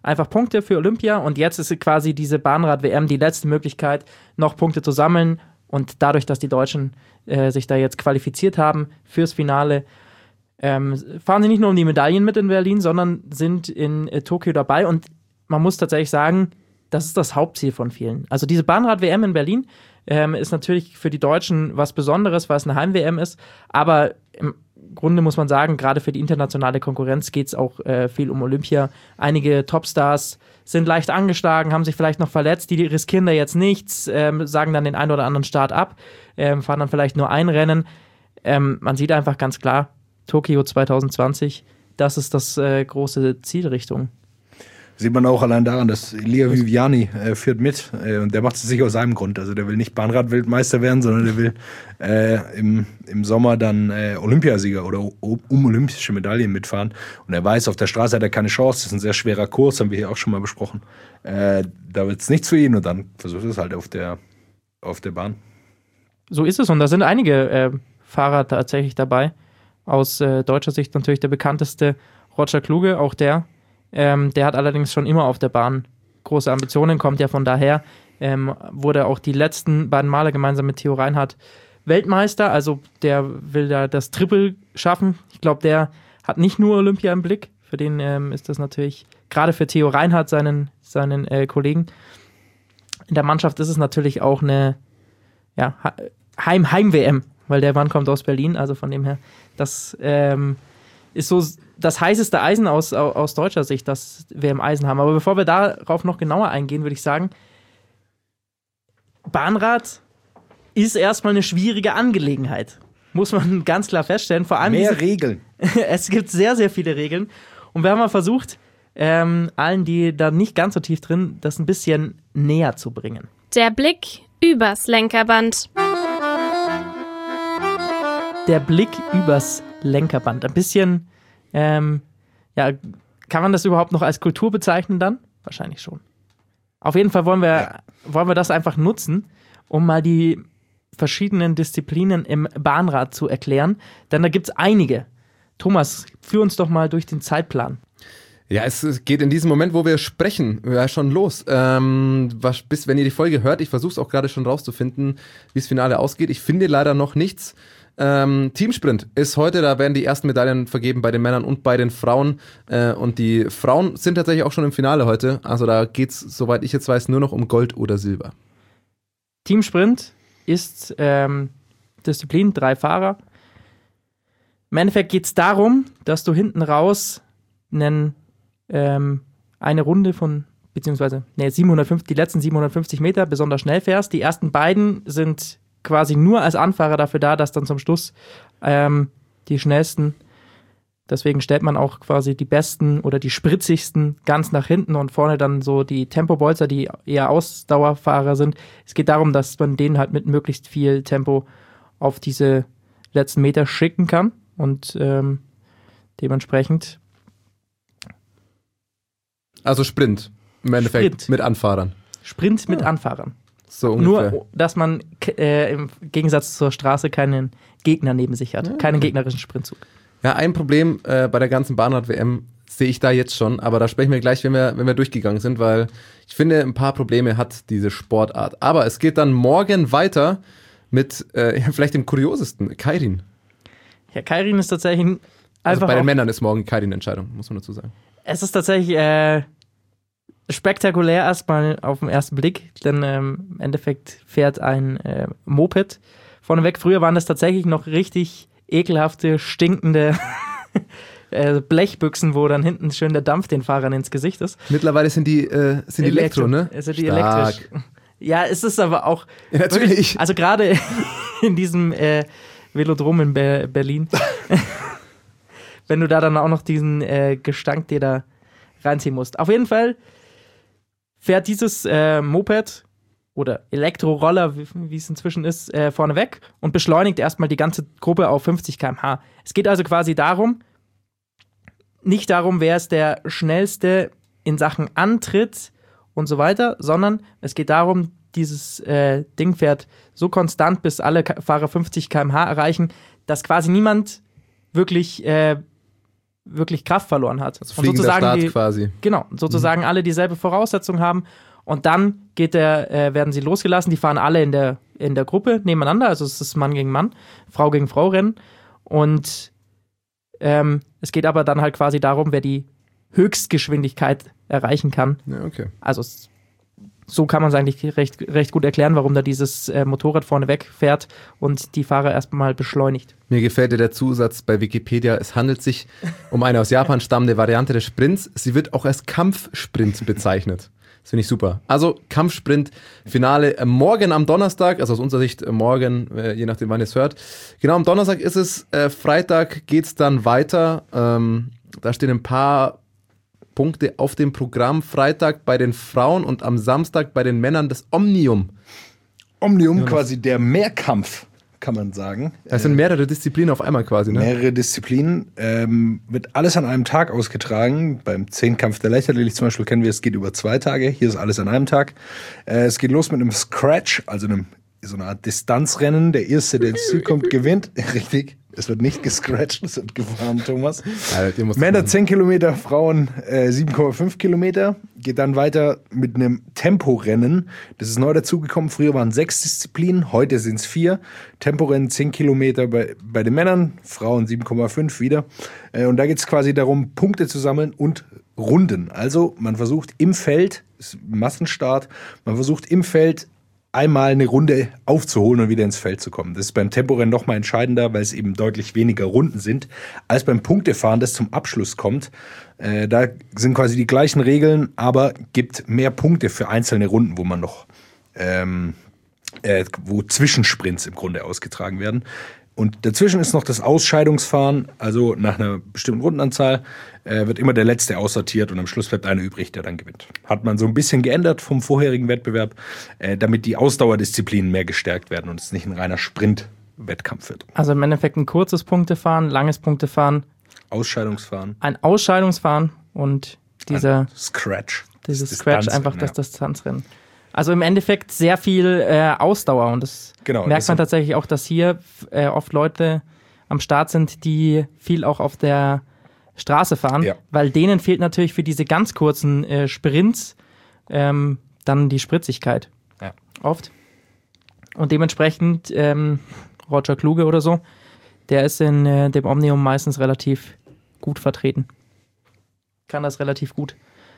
einfach Punkte für Olympia und jetzt ist quasi diese Bahnrad-W M die letzte Möglichkeit, noch Punkte zu sammeln und dadurch, dass die Deutschen äh, sich da jetzt qualifiziert haben fürs Finale, ähm, fahren sie nicht nur um die Medaillen mit in Berlin, sondern sind in äh, Tokio dabei und man muss tatsächlich sagen, das ist das Hauptziel von vielen. Also diese Bahnrad-W M in Berlin ähm, ist natürlich für die Deutschen was Besonderes, weil es eine Heim-W M ist, aber im Grunde muss man sagen, gerade für die internationale Konkurrenz geht es auch äh, viel um Olympia. Einige Topstars sind leicht angeschlagen, haben sich vielleicht noch verletzt, die riskieren da jetzt nichts, ähm, sagen dann den einen oder anderen Start ab, ähm, fahren dann vielleicht nur ein Rennen. Ähm, man sieht einfach ganz klar, Tokio zwanzig zwanzig, das ist das äh, große Zielrichtung. Sieht man auch allein daran, dass Lia Viviani äh, führt mit äh, und der macht es sicher aus seinem Grund. Also der will nicht Bahnrad-Weltmeister werden, sondern der will äh, im, im Sommer dann äh, Olympiasieger oder um, um olympische Medaillen mitfahren. Und er weiß, auf der Straße hat er keine Chance. Das ist ein sehr schwerer Kurs, haben wir hier auch schon mal besprochen. Äh, da wird es nichts für ihn und dann versucht er es halt auf der, auf der Bahn. So ist es und da sind einige äh, Fahrer tatsächlich dabei. Aus äh, deutscher Sicht natürlich der bekannteste Roger Kluge, auch der. Ähm, der hat allerdings schon immer auf der Bahn große Ambitionen, kommt ja von daher, ähm, wurde auch die letzten beiden Male gemeinsam mit Theo Reinhardt Weltmeister, also der will da das Triple schaffen. Ich glaube, der hat nicht nur Olympia im Blick, für den ähm, ist das natürlich, gerade für Theo Reinhardt, seinen, seinen äh, Kollegen, in der Mannschaft ist es natürlich auch eine ja, Heim-Heim-W M, weil der Mann kommt aus Berlin, also von dem her, das ähm, ist so das heißeste Eisen aus, aus deutscher Sicht, das wir im Eisen haben. Aber bevor wir darauf noch genauer eingehen, würde ich sagen, Bahnrad ist erstmal eine schwierige Angelegenheit. Muss man ganz klar feststellen. Vor allem Mehr diese, Regeln. Es gibt sehr, sehr viele Regeln. Und wir haben mal versucht, ähm, allen, die da nicht ganz so tief drin, das ein bisschen näher zu bringen. Der Blick übers Lenkerband. Der Blick übers Lenkerband. Ein bisschen, ähm, ja, kann man das überhaupt noch als Kultur bezeichnen dann? Wahrscheinlich schon. Auf jeden Fall wollen wir, ja. wollen wir das einfach nutzen, um mal die verschiedenen Disziplinen im Bahnrad zu erklären. Denn da gibt es einige. Thomas, führ uns doch mal durch den Zeitplan. Ja, es geht in diesem Moment, wo wir sprechen, ja schon los. Ähm, was, bis wenn ihr die Folge hört, ich versuche es auch gerade schon rauszufinden, wie das Finale ausgeht. Ich finde leider noch nichts. Ähm, Teamsprint ist heute, da werden die ersten Medaillen vergeben bei den Männern und bei den Frauen. Äh, und die Frauen sind tatsächlich auch schon im Finale heute. Also da geht es, soweit ich jetzt weiß, nur noch um Gold oder Silber. Teamsprint ist ähm, Disziplin, drei Fahrer. Im Endeffekt geht es darum, dass du hinten raus einen, ähm, eine Runde von, beziehungsweise nee, siebenhundertfünfzig, die letzten siebenhundertfünfzig Meter besonders schnell fährst. Die ersten beiden sind quasi nur als Anfahrer dafür da, dass dann zum Schluss ähm, die schnellsten, deswegen stellt man auch quasi die besten oder die spritzigsten ganz nach hinten und vorne dann so die Tempobolzer, die eher Ausdauerfahrer sind. Es geht darum, dass man denen halt mit möglichst viel Tempo auf diese letzten Meter schicken kann und ähm, dementsprechend. Also Sprint im Endeffekt Sprint. mit Anfahrern. Sprint mit ja. Anfahrern. So ungefähr. Nur, dass man äh, im Gegensatz zur Straße keinen Gegner neben sich hat. Ja, keinen okay. gegnerischen Sprintzug. Ja, ein Problem äh, bei der ganzen Bahnrad-W M sehe ich da jetzt schon, aber da sprechen wir gleich, wenn wir, wenn wir durchgegangen sind, weil ich finde, ein paar Probleme hat diese Sportart. Aber es geht dann morgen weiter mit äh, vielleicht dem kuriosesten, Keirin. Ja, Keirin ist tatsächlich einfach. Also bei den Männern ist morgen Keirin-Entscheidung, muss man dazu sagen. Es ist tatsächlich äh, spektakulär erstmal auf den ersten Blick, denn ähm, im Endeffekt fährt ein äh, Moped vorneweg. Früher waren das tatsächlich noch richtig ekelhafte, stinkende äh, Blechbüchsen, wo dann hinten schön der Dampf den Fahrern ins Gesicht ist. Mittlerweile sind die, äh, sind die Elektro, Elektro, ne? Also die elektrisch. Ja, es ist aber auch. Ja, natürlich. Wirklich, also gerade in diesem äh, Velodrom in Be- Berlin, wenn du da dann auch noch diesen äh, Gestank dir da reinziehen musst. Auf jeden Fall fährt dieses äh, Moped oder Elektroroller, wie, wie es inzwischen ist, äh, vorne weg und beschleunigt erstmal die ganze Gruppe auf fünfzig Kilometer pro Stunde. Es geht also quasi darum, nicht darum, wer ist der Schnellste in Sachen Antritt und so weiter, sondern es geht darum, dieses äh, Ding fährt so konstant, bis alle Fahrer fünfzig Kilometer pro Stunde erreichen, dass quasi niemand wirklich äh, wirklich Kraft verloren hat. Also fliegender Start die, quasi. Genau, sozusagen mhm. alle dieselbe Voraussetzung haben. Und dann geht der, äh, werden sie losgelassen. Die fahren alle in der, in der Gruppe nebeneinander. Also es ist Mann gegen Mann, Frau gegen Frau Rennen. Und ähm, es geht aber dann halt quasi darum, wer die Höchstgeschwindigkeit erreichen kann. Ja, okay. Also es, so kann man es eigentlich recht, recht gut erklären, warum da dieses äh, Motorrad vorne wegfährt und die Fahrer erstmal beschleunigt. Mir gefällt der Zusatz bei Wikipedia, es handelt sich um eine aus Japan stammende Variante des Sprints. Sie wird auch als Kampfsprint bezeichnet. Das finde ich super. Also Kampfsprint, Finale äh, morgen am Donnerstag, also aus unserer Sicht äh, morgen, äh, je nachdem wann ihr es hört. Genau, am Donnerstag ist es, äh, Freitag geht es dann weiter. Ähm, da stehen ein paar Punkte auf dem Programm. Freitag bei den Frauen und am Samstag bei den Männern das Omnium. Omnium, quasi der Mehrkampf, kann man sagen. Das sind mehrere Disziplinen auf einmal quasi, ne? Mehrere Disziplinen. Ähm, wird alles an einem Tag ausgetragen. Beim Zehnkampf der Leichtathletik zum Beispiel kennen wir, es geht über zwei Tage. Hier ist alles an einem Tag. Äh, es geht los mit einem Scratch, also einem, so einer Art Distanzrennen. Der Erste, der ins Ziel kommt, gewinnt. Richtig. Es wird nicht gescratcht, es wird gefahren, Thomas. Ja, Männer zehn Kilometer, Frauen äh, sieben Komma fünf Kilometer. Geht dann weiter mit einem Temporennen. Das ist neu dazugekommen. Früher waren sechs Disziplinen, heute sind es vier. Temporennen zehn Kilometer bei, bei den Männern, Frauen sieben Komma fünf wieder. Äh, und da geht es quasi darum, Punkte zu sammeln und Runden. Also man versucht im Feld, ist Massenstart, man versucht im Feld einmal eine Runde aufzuholen und wieder ins Feld zu kommen. Das ist beim Temporennen noch mal entscheidender, weil es eben deutlich weniger Runden sind, als beim Punktefahren, das zum Abschluss kommt. Äh, da sind quasi die gleichen Regeln, aber gibt mehr Punkte für einzelne Runden, wo man noch, ähm, äh, wo Zwischensprints im Grunde ausgetragen werden. Und dazwischen ist noch das Ausscheidungsfahren, also nach einer bestimmten Rundenanzahl äh, wird immer der Letzte aussortiert und am Schluss bleibt einer übrig, der dann gewinnt. Hat man so ein bisschen geändert vom vorherigen Wettbewerb, äh, damit die Ausdauerdisziplinen mehr gestärkt werden und es nicht ein reiner Sprint-Wettkampf wird. Also im Endeffekt ein kurzes Punktefahren, langes Punktefahren. Ausscheidungsfahren. Ein Ausscheidungsfahren und dieser ein Scratch. Dieses Scratch, einfach das Distanzrennen. Also im Endeffekt sehr viel äh, Ausdauer und das genau, merkt das man tatsächlich auch, dass hier äh, oft Leute am Start sind, die viel auch auf der Straße fahren, ja. weil denen fehlt natürlich für diese ganz kurzen äh, Sprints ähm, dann die Spritzigkeit. Ja. Oft. Und dementsprechend ähm, Roger Kluge oder so, der ist in äh, dem Omnium meistens relativ gut vertreten. Kann das relativ gut.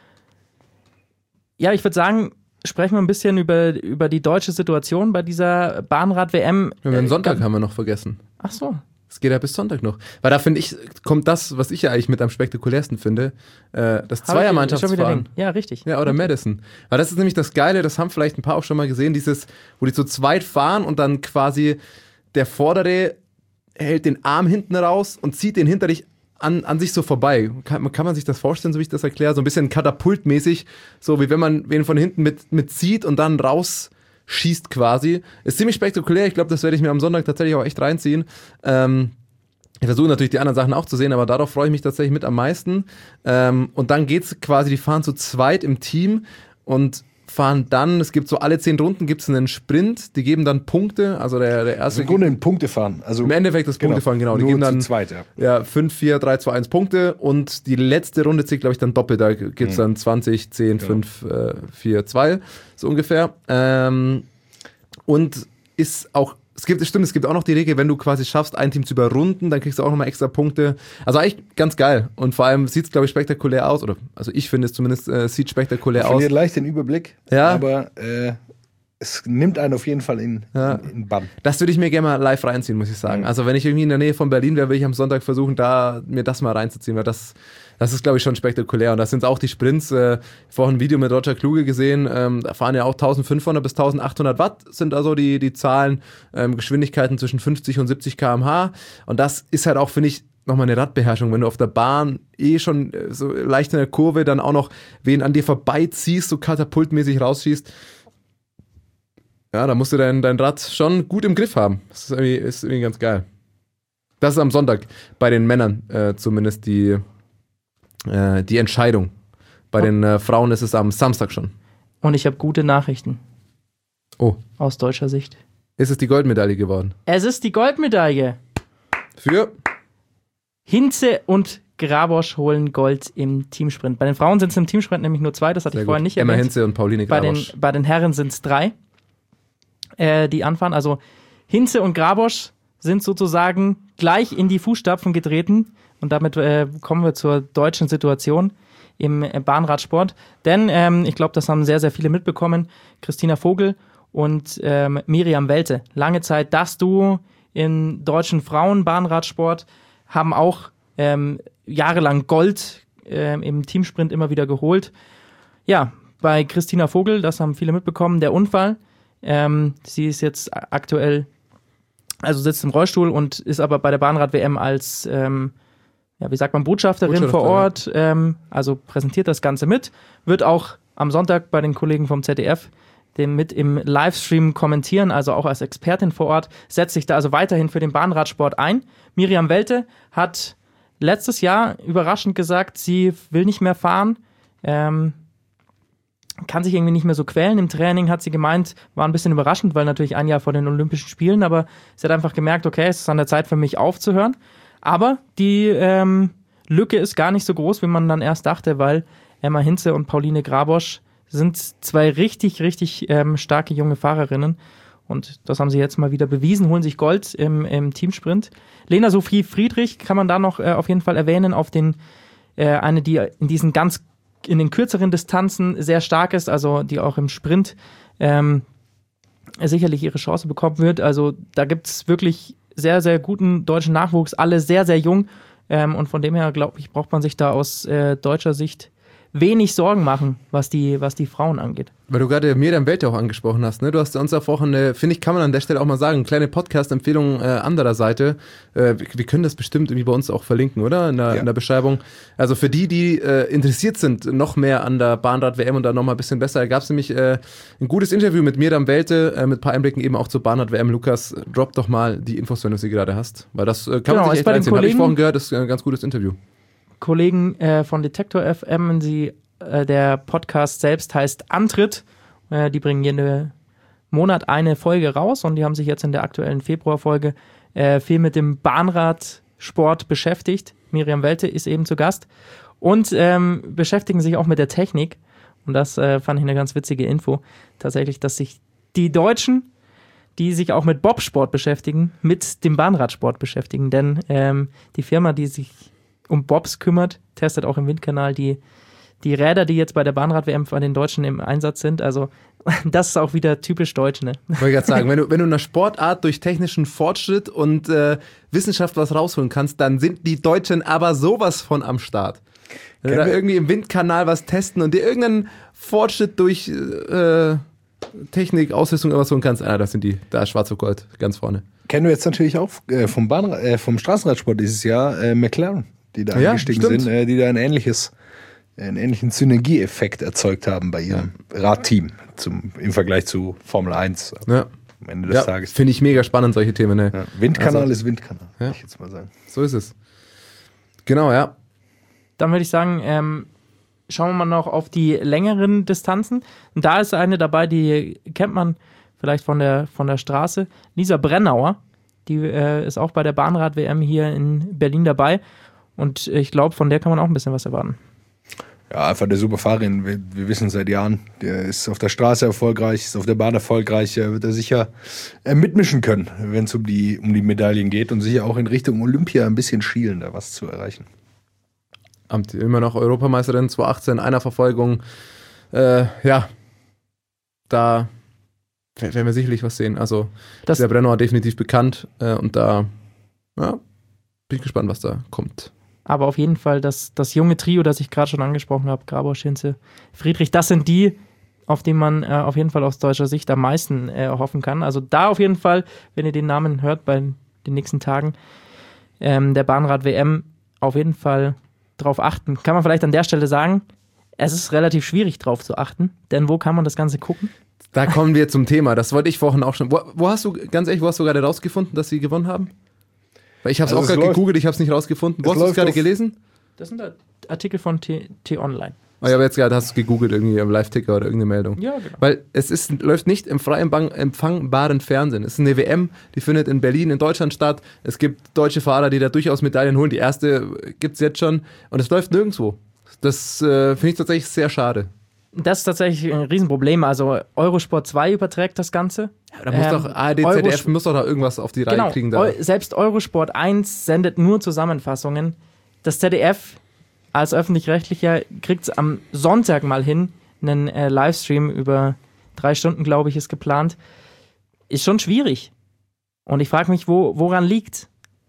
Ja, ich würde sagen, sprechen wir ein bisschen über, über die deutsche Situation bei dieser Bahnrad-W M. Ja, den Sonntag äh, haben wir noch vergessen. Ach so. Es geht ja bis Sonntag noch. Weil da finde ich, kommt das, was ich ja eigentlich mit am spektakulärsten finde, äh, das Zweiermannschaftsfahren. Ja, richtig. Ja, oder Madison. Weil das ist nämlich das Geile, das haben vielleicht ein paar auch schon mal gesehen, dieses, wo die zu zweit fahren und dann quasi der Vordere hält den Arm hinten raus und zieht den hinter dich An, an sich so vorbei. Kann, kann man sich das vorstellen, so wie ich das erkläre? So ein bisschen katapultmäßig, so wie wenn man wen von hinten mit, mit zieht und dann rausschießt quasi. Ist ziemlich spektakulär. Ich glaube, das werde ich mir am Sonntag tatsächlich auch echt reinziehen. Ähm, ich versuche natürlich die anderen Sachen auch zu sehen, aber darauf freue ich mich tatsächlich mit am meisten. Ähm, und dann geht's quasi, die fahren zu zweit im Team und fahren dann, es gibt so alle zehn Runden gibt es einen Sprint, die geben dann Punkte, also der, der erste... Also im Grunde ein Punktefahren. Also im Endeffekt das genau, Punktefahren, genau. Die nur geben dann zu zweit, ja. Ja, fünf, vier, drei, zwei, eins Punkte und die letzte Runde zählt, glaube ich, dann doppelt. Da gibt es mhm. dann zwanzig, zehn, genau. fünf, vier, zwei, so ungefähr. Ähm, und ist auch, es gibt, stimmt, es gibt auch noch die Regel, wenn du quasi schaffst, ein Team zu überrunden, dann kriegst du auch nochmal extra Punkte. Also eigentlich ganz geil. Und vor allem sieht es, glaube ich, spektakulär aus. Oder, also ich finde es zumindest, äh, sieht spektakulär aus. Verliert leicht den Überblick, ja. aber äh, es nimmt einen auf jeden Fall in, ja. in, in Bann. Das würde ich mir gerne mal live reinziehen, muss ich sagen. Mhm. Also wenn ich irgendwie in der Nähe von Berlin wäre, würde ich am Sonntag versuchen, da mir das mal reinzuziehen, weil das, das ist, glaube ich, schon spektakulär. Und das sind auch die Sprints. Äh, vorhin ein Video mit Roger Kluge gesehen, ähm, da fahren ja auch eintausendfünfhundert bis eintausendachthundert Watt sind also die, die Zahlen, ähm, Geschwindigkeiten zwischen fünfzig und siebzig Kilometer pro Stunde. Und das ist halt auch, finde ich, nochmal eine Radbeherrschung, wenn du auf der Bahn eh schon so leicht in der Kurve dann auch noch wen an dir vorbeiziehst, so katapultmäßig rausschießt. Ja, da musst du dein, dein Rad schon gut im Griff haben. Das ist irgendwie, ist irgendwie ganz geil. Das ist am Sonntag bei den Männern äh, zumindest die, äh, die Entscheidung. Bei oh. den äh, Frauen ist es am Samstag schon. Und ich habe gute Nachrichten. Oh. Aus deutscher Sicht. Ist es die Goldmedaille geworden? Es ist die Goldmedaille. Für? Hinze und Grabosch holen Gold im Teamsprint. Bei den Frauen sind es im Teamsprint nämlich nur zwei, das hatte Sehr ich vorher gut. nicht Emma erwähnt. Hinze und Pauline Bei den, Grabosch. bei den Herren sind es drei, äh, die anfahren. Also Hinze und Grabosch sind sozusagen gleich in die Fußstapfen getreten. Und damit äh, kommen wir zur deutschen Situation im äh, Bahnradsport. Denn ähm, ich glaube, das haben sehr, sehr viele mitbekommen. Christina Vogel und ähm, Miriam Welte. Lange Zeit das Duo im deutschen Frauenbahnradsport, haben auch ähm, jahrelang Gold ähm, im Teamsprint immer wieder geholt. Ja, bei Christina Vogel, das haben viele mitbekommen, der Unfall. Ähm, sie ist jetzt aktuell, also sitzt im Rollstuhl und ist aber bei der Bahnrad-W M als, ähm, ja, wie sagt man, Botschafterin Botschafter, vor Ort, ähm, also präsentiert das Ganze mit, wird auch am Sonntag bei den Kollegen vom Z D F den mit im Livestream kommentieren, also auch als Expertin vor Ort, setzt sich da also weiterhin für den Bahnradsport ein. Miriam Welte hat letztes Jahr überraschend gesagt, sie will nicht mehr fahren, ähm, kann sich irgendwie nicht mehr so quälen. Im Training hat sie gemeint, war ein bisschen überraschend, weil natürlich ein Jahr vor den Olympischen Spielen, aber sie hat einfach gemerkt, okay, es ist an der Zeit für mich aufzuhören. Aber die ähm, Lücke ist gar nicht so groß, wie man dann erst dachte, weil Emma Hinze und Pauline Grabosch sind zwei richtig, richtig ähm, starke junge Fahrerinnen. Und das haben sie jetzt mal wieder bewiesen, holen sich Gold im, im Teamsprint. Lena Sophie Friedrich kann man da noch äh, auf jeden Fall erwähnen, auf den äh, eine, die in diesen ganz, in den kürzeren Distanzen sehr stark ist, also die auch im Sprint ähm, sicherlich ihre Chance bekommen wird. Also da gibt es wirklich sehr, sehr guten deutschen Nachwuchs, alle sehr, sehr jung. Ähm, und von dem her, glaube ich, braucht man sich da aus äh, deutscher Sicht wenig Sorgen machen, was die, was die Frauen angeht. Weil du gerade Miriam Welte auch angesprochen hast, ne? Du hast uns auch eine, finde ich, kann man an der Stelle auch mal sagen, eine kleine Podcast-Empfehlung äh, anderer Seite. Äh, wir, wir können das bestimmt irgendwie bei uns auch verlinken, oder? In der, Ja. in der Beschreibung. Also für die, die äh, interessiert sind, noch mehr an der Bahnrad-W M und da noch mal ein bisschen besser, gab es nämlich äh, ein gutes Interview mit Miriam Welte, äh, mit ein paar Einblicken eben auch zur Bahnrad-W M. Lukas, drop doch mal die Infos, wenn du sie gerade hast. Weil das äh, kann Genau, man sich ist echt bei den reinziehen. Habe ich Kollegen- vorhin gehört, das ist ein ganz gutes Interview. Kollegen äh, von Detektor F M, sie, äh, der Podcast selbst heißt Antritt. Äh, die bringen jeden Monat eine Folge raus und die haben sich jetzt in der aktuellen Februarfolge äh, viel mit dem Bahnradsport beschäftigt. Miriam Welte ist eben zu Gast und ähm, beschäftigen sich auch mit der Technik. Und das äh, fand ich eine ganz witzige Info. Tatsächlich, dass sich die Deutschen, die sich auch mit Bobsport beschäftigen, mit dem Bahnradsport beschäftigen. Denn ähm, die Firma, die sich um Bobs kümmert, testet auch im Windkanal die, die Räder, die jetzt bei der Bahnrad-W M von den Deutschen im Einsatz sind. Also das ist auch wieder typisch deutsch, ne? Wollte ich gerade sagen, wenn du, wenn du in einer Sportart durch technischen Fortschritt und äh, Wissenschaft was rausholen kannst, dann sind die Deutschen aber sowas von am Start. Wenn du da irgendwie im Windkanal was testen und dir irgendeinen Fortschritt durch äh, Technik, Ausrüstung irgendwas holen kannst, ah, das sind die, da ist Schwarz auf Gold ganz vorne. Kennen wir jetzt natürlich auch äh, vom, Bahn, äh, vom Straßenradsport dieses Jahr äh, McLaren, die da Ja, eingestiegen stimmt. sind, äh, die da ein ähnliches, einen ähnlichen Synergieeffekt erzeugt haben bei ihrem Radteam zum, im Vergleich zu Formel eins Ja, am Ende des ja Tages. finde ich mega spannend, solche Themen. Ne? Ja, Windkanal Also- ist Windkanal, Ja. würde ich jetzt mal sagen. So ist es. Genau, ja. Dann würde ich sagen, ähm, schauen wir mal noch auf die längeren Distanzen. Und da ist eine dabei, die kennt man vielleicht von der, von der Straße. Lisa Brennauer, die äh, ist auch bei der Bahnrad-W M hier in Berlin dabei. Und ich glaube, von der kann man auch ein bisschen was erwarten. Ja, einfach eine super Fahrerin. Wir, wir wissen seit Jahren, der ist auf der Straße erfolgreich, ist auf der Bahn erfolgreich. Er wird er sicher äh, mitmischen können, wenn es um die, um die Medaillen geht und sicher auch in Richtung Olympia ein bisschen schielen, da was zu erreichen. Amt immer noch Europameisterin zwanzig achtzehn, einer Verfolgung. Äh, ja, da werden wir sicherlich was sehen. Also, Das- der Brennauer definitiv bekannt äh, und da ja, bin ich gespannt, was da kommt. Aber auf jeden Fall das, das junge Trio, das ich gerade schon angesprochen habe, Grabosch, Hinze, Friedrich, das sind die, auf die man äh, auf jeden Fall aus deutscher Sicht am meisten äh, hoffen kann. Also da auf jeden Fall, wenn ihr den Namen hört bei den nächsten Tagen, ähm, der Bahnrad-W M, auf jeden Fall drauf achten. Kann man vielleicht an der Stelle sagen, es ist relativ schwierig drauf zu achten, denn wo kann man das Ganze gucken? Da kommen wir zum Thema. Das wollte ich vorhin auch schon. Wo, wo hast du, ganz ehrlich, wo hast du gerade rausgefunden, dass sie gewonnen haben? Weil ich habe es Also auch es gerade läuft- gegoogelt, ich habe es nicht rausgefunden. Wo es hast du es läuft gerade auf- gelesen? Das sind Artikel von T- T-Online. Oh, ich habe jetzt gerade, hast du gegoogelt irgendwie am Live-Ticker oder irgendeine Meldung. Ja, genau. Weil es ist, läuft nicht im frei empfang- empfangbaren Fernsehen. Es ist eine W M, die findet in Berlin, in Deutschland statt. Es gibt deutsche Fahrer, die da durchaus Medaillen holen. Die erste gibt es jetzt schon. Und es läuft nirgendwo. Das äh, finde ich tatsächlich sehr schade. Das ist tatsächlich ein Riesenproblem. Also Eurosport zwei überträgt das Ganze. Ja, da muss Ähm, doch A R D, Z D F Euros- muss doch da irgendwas auf die Reihe Genau, kriegen. Da. Eu- selbst Eurosport eins sendet nur Zusammenfassungen. Das Z D F als Öffentlich-Rechtlicher kriegt es am Sonntag mal hin, einen äh, Livestream über drei Stunden, glaube ich, ist geplant. Ist schon schwierig. Und ich frage mich, wo, woran liegt?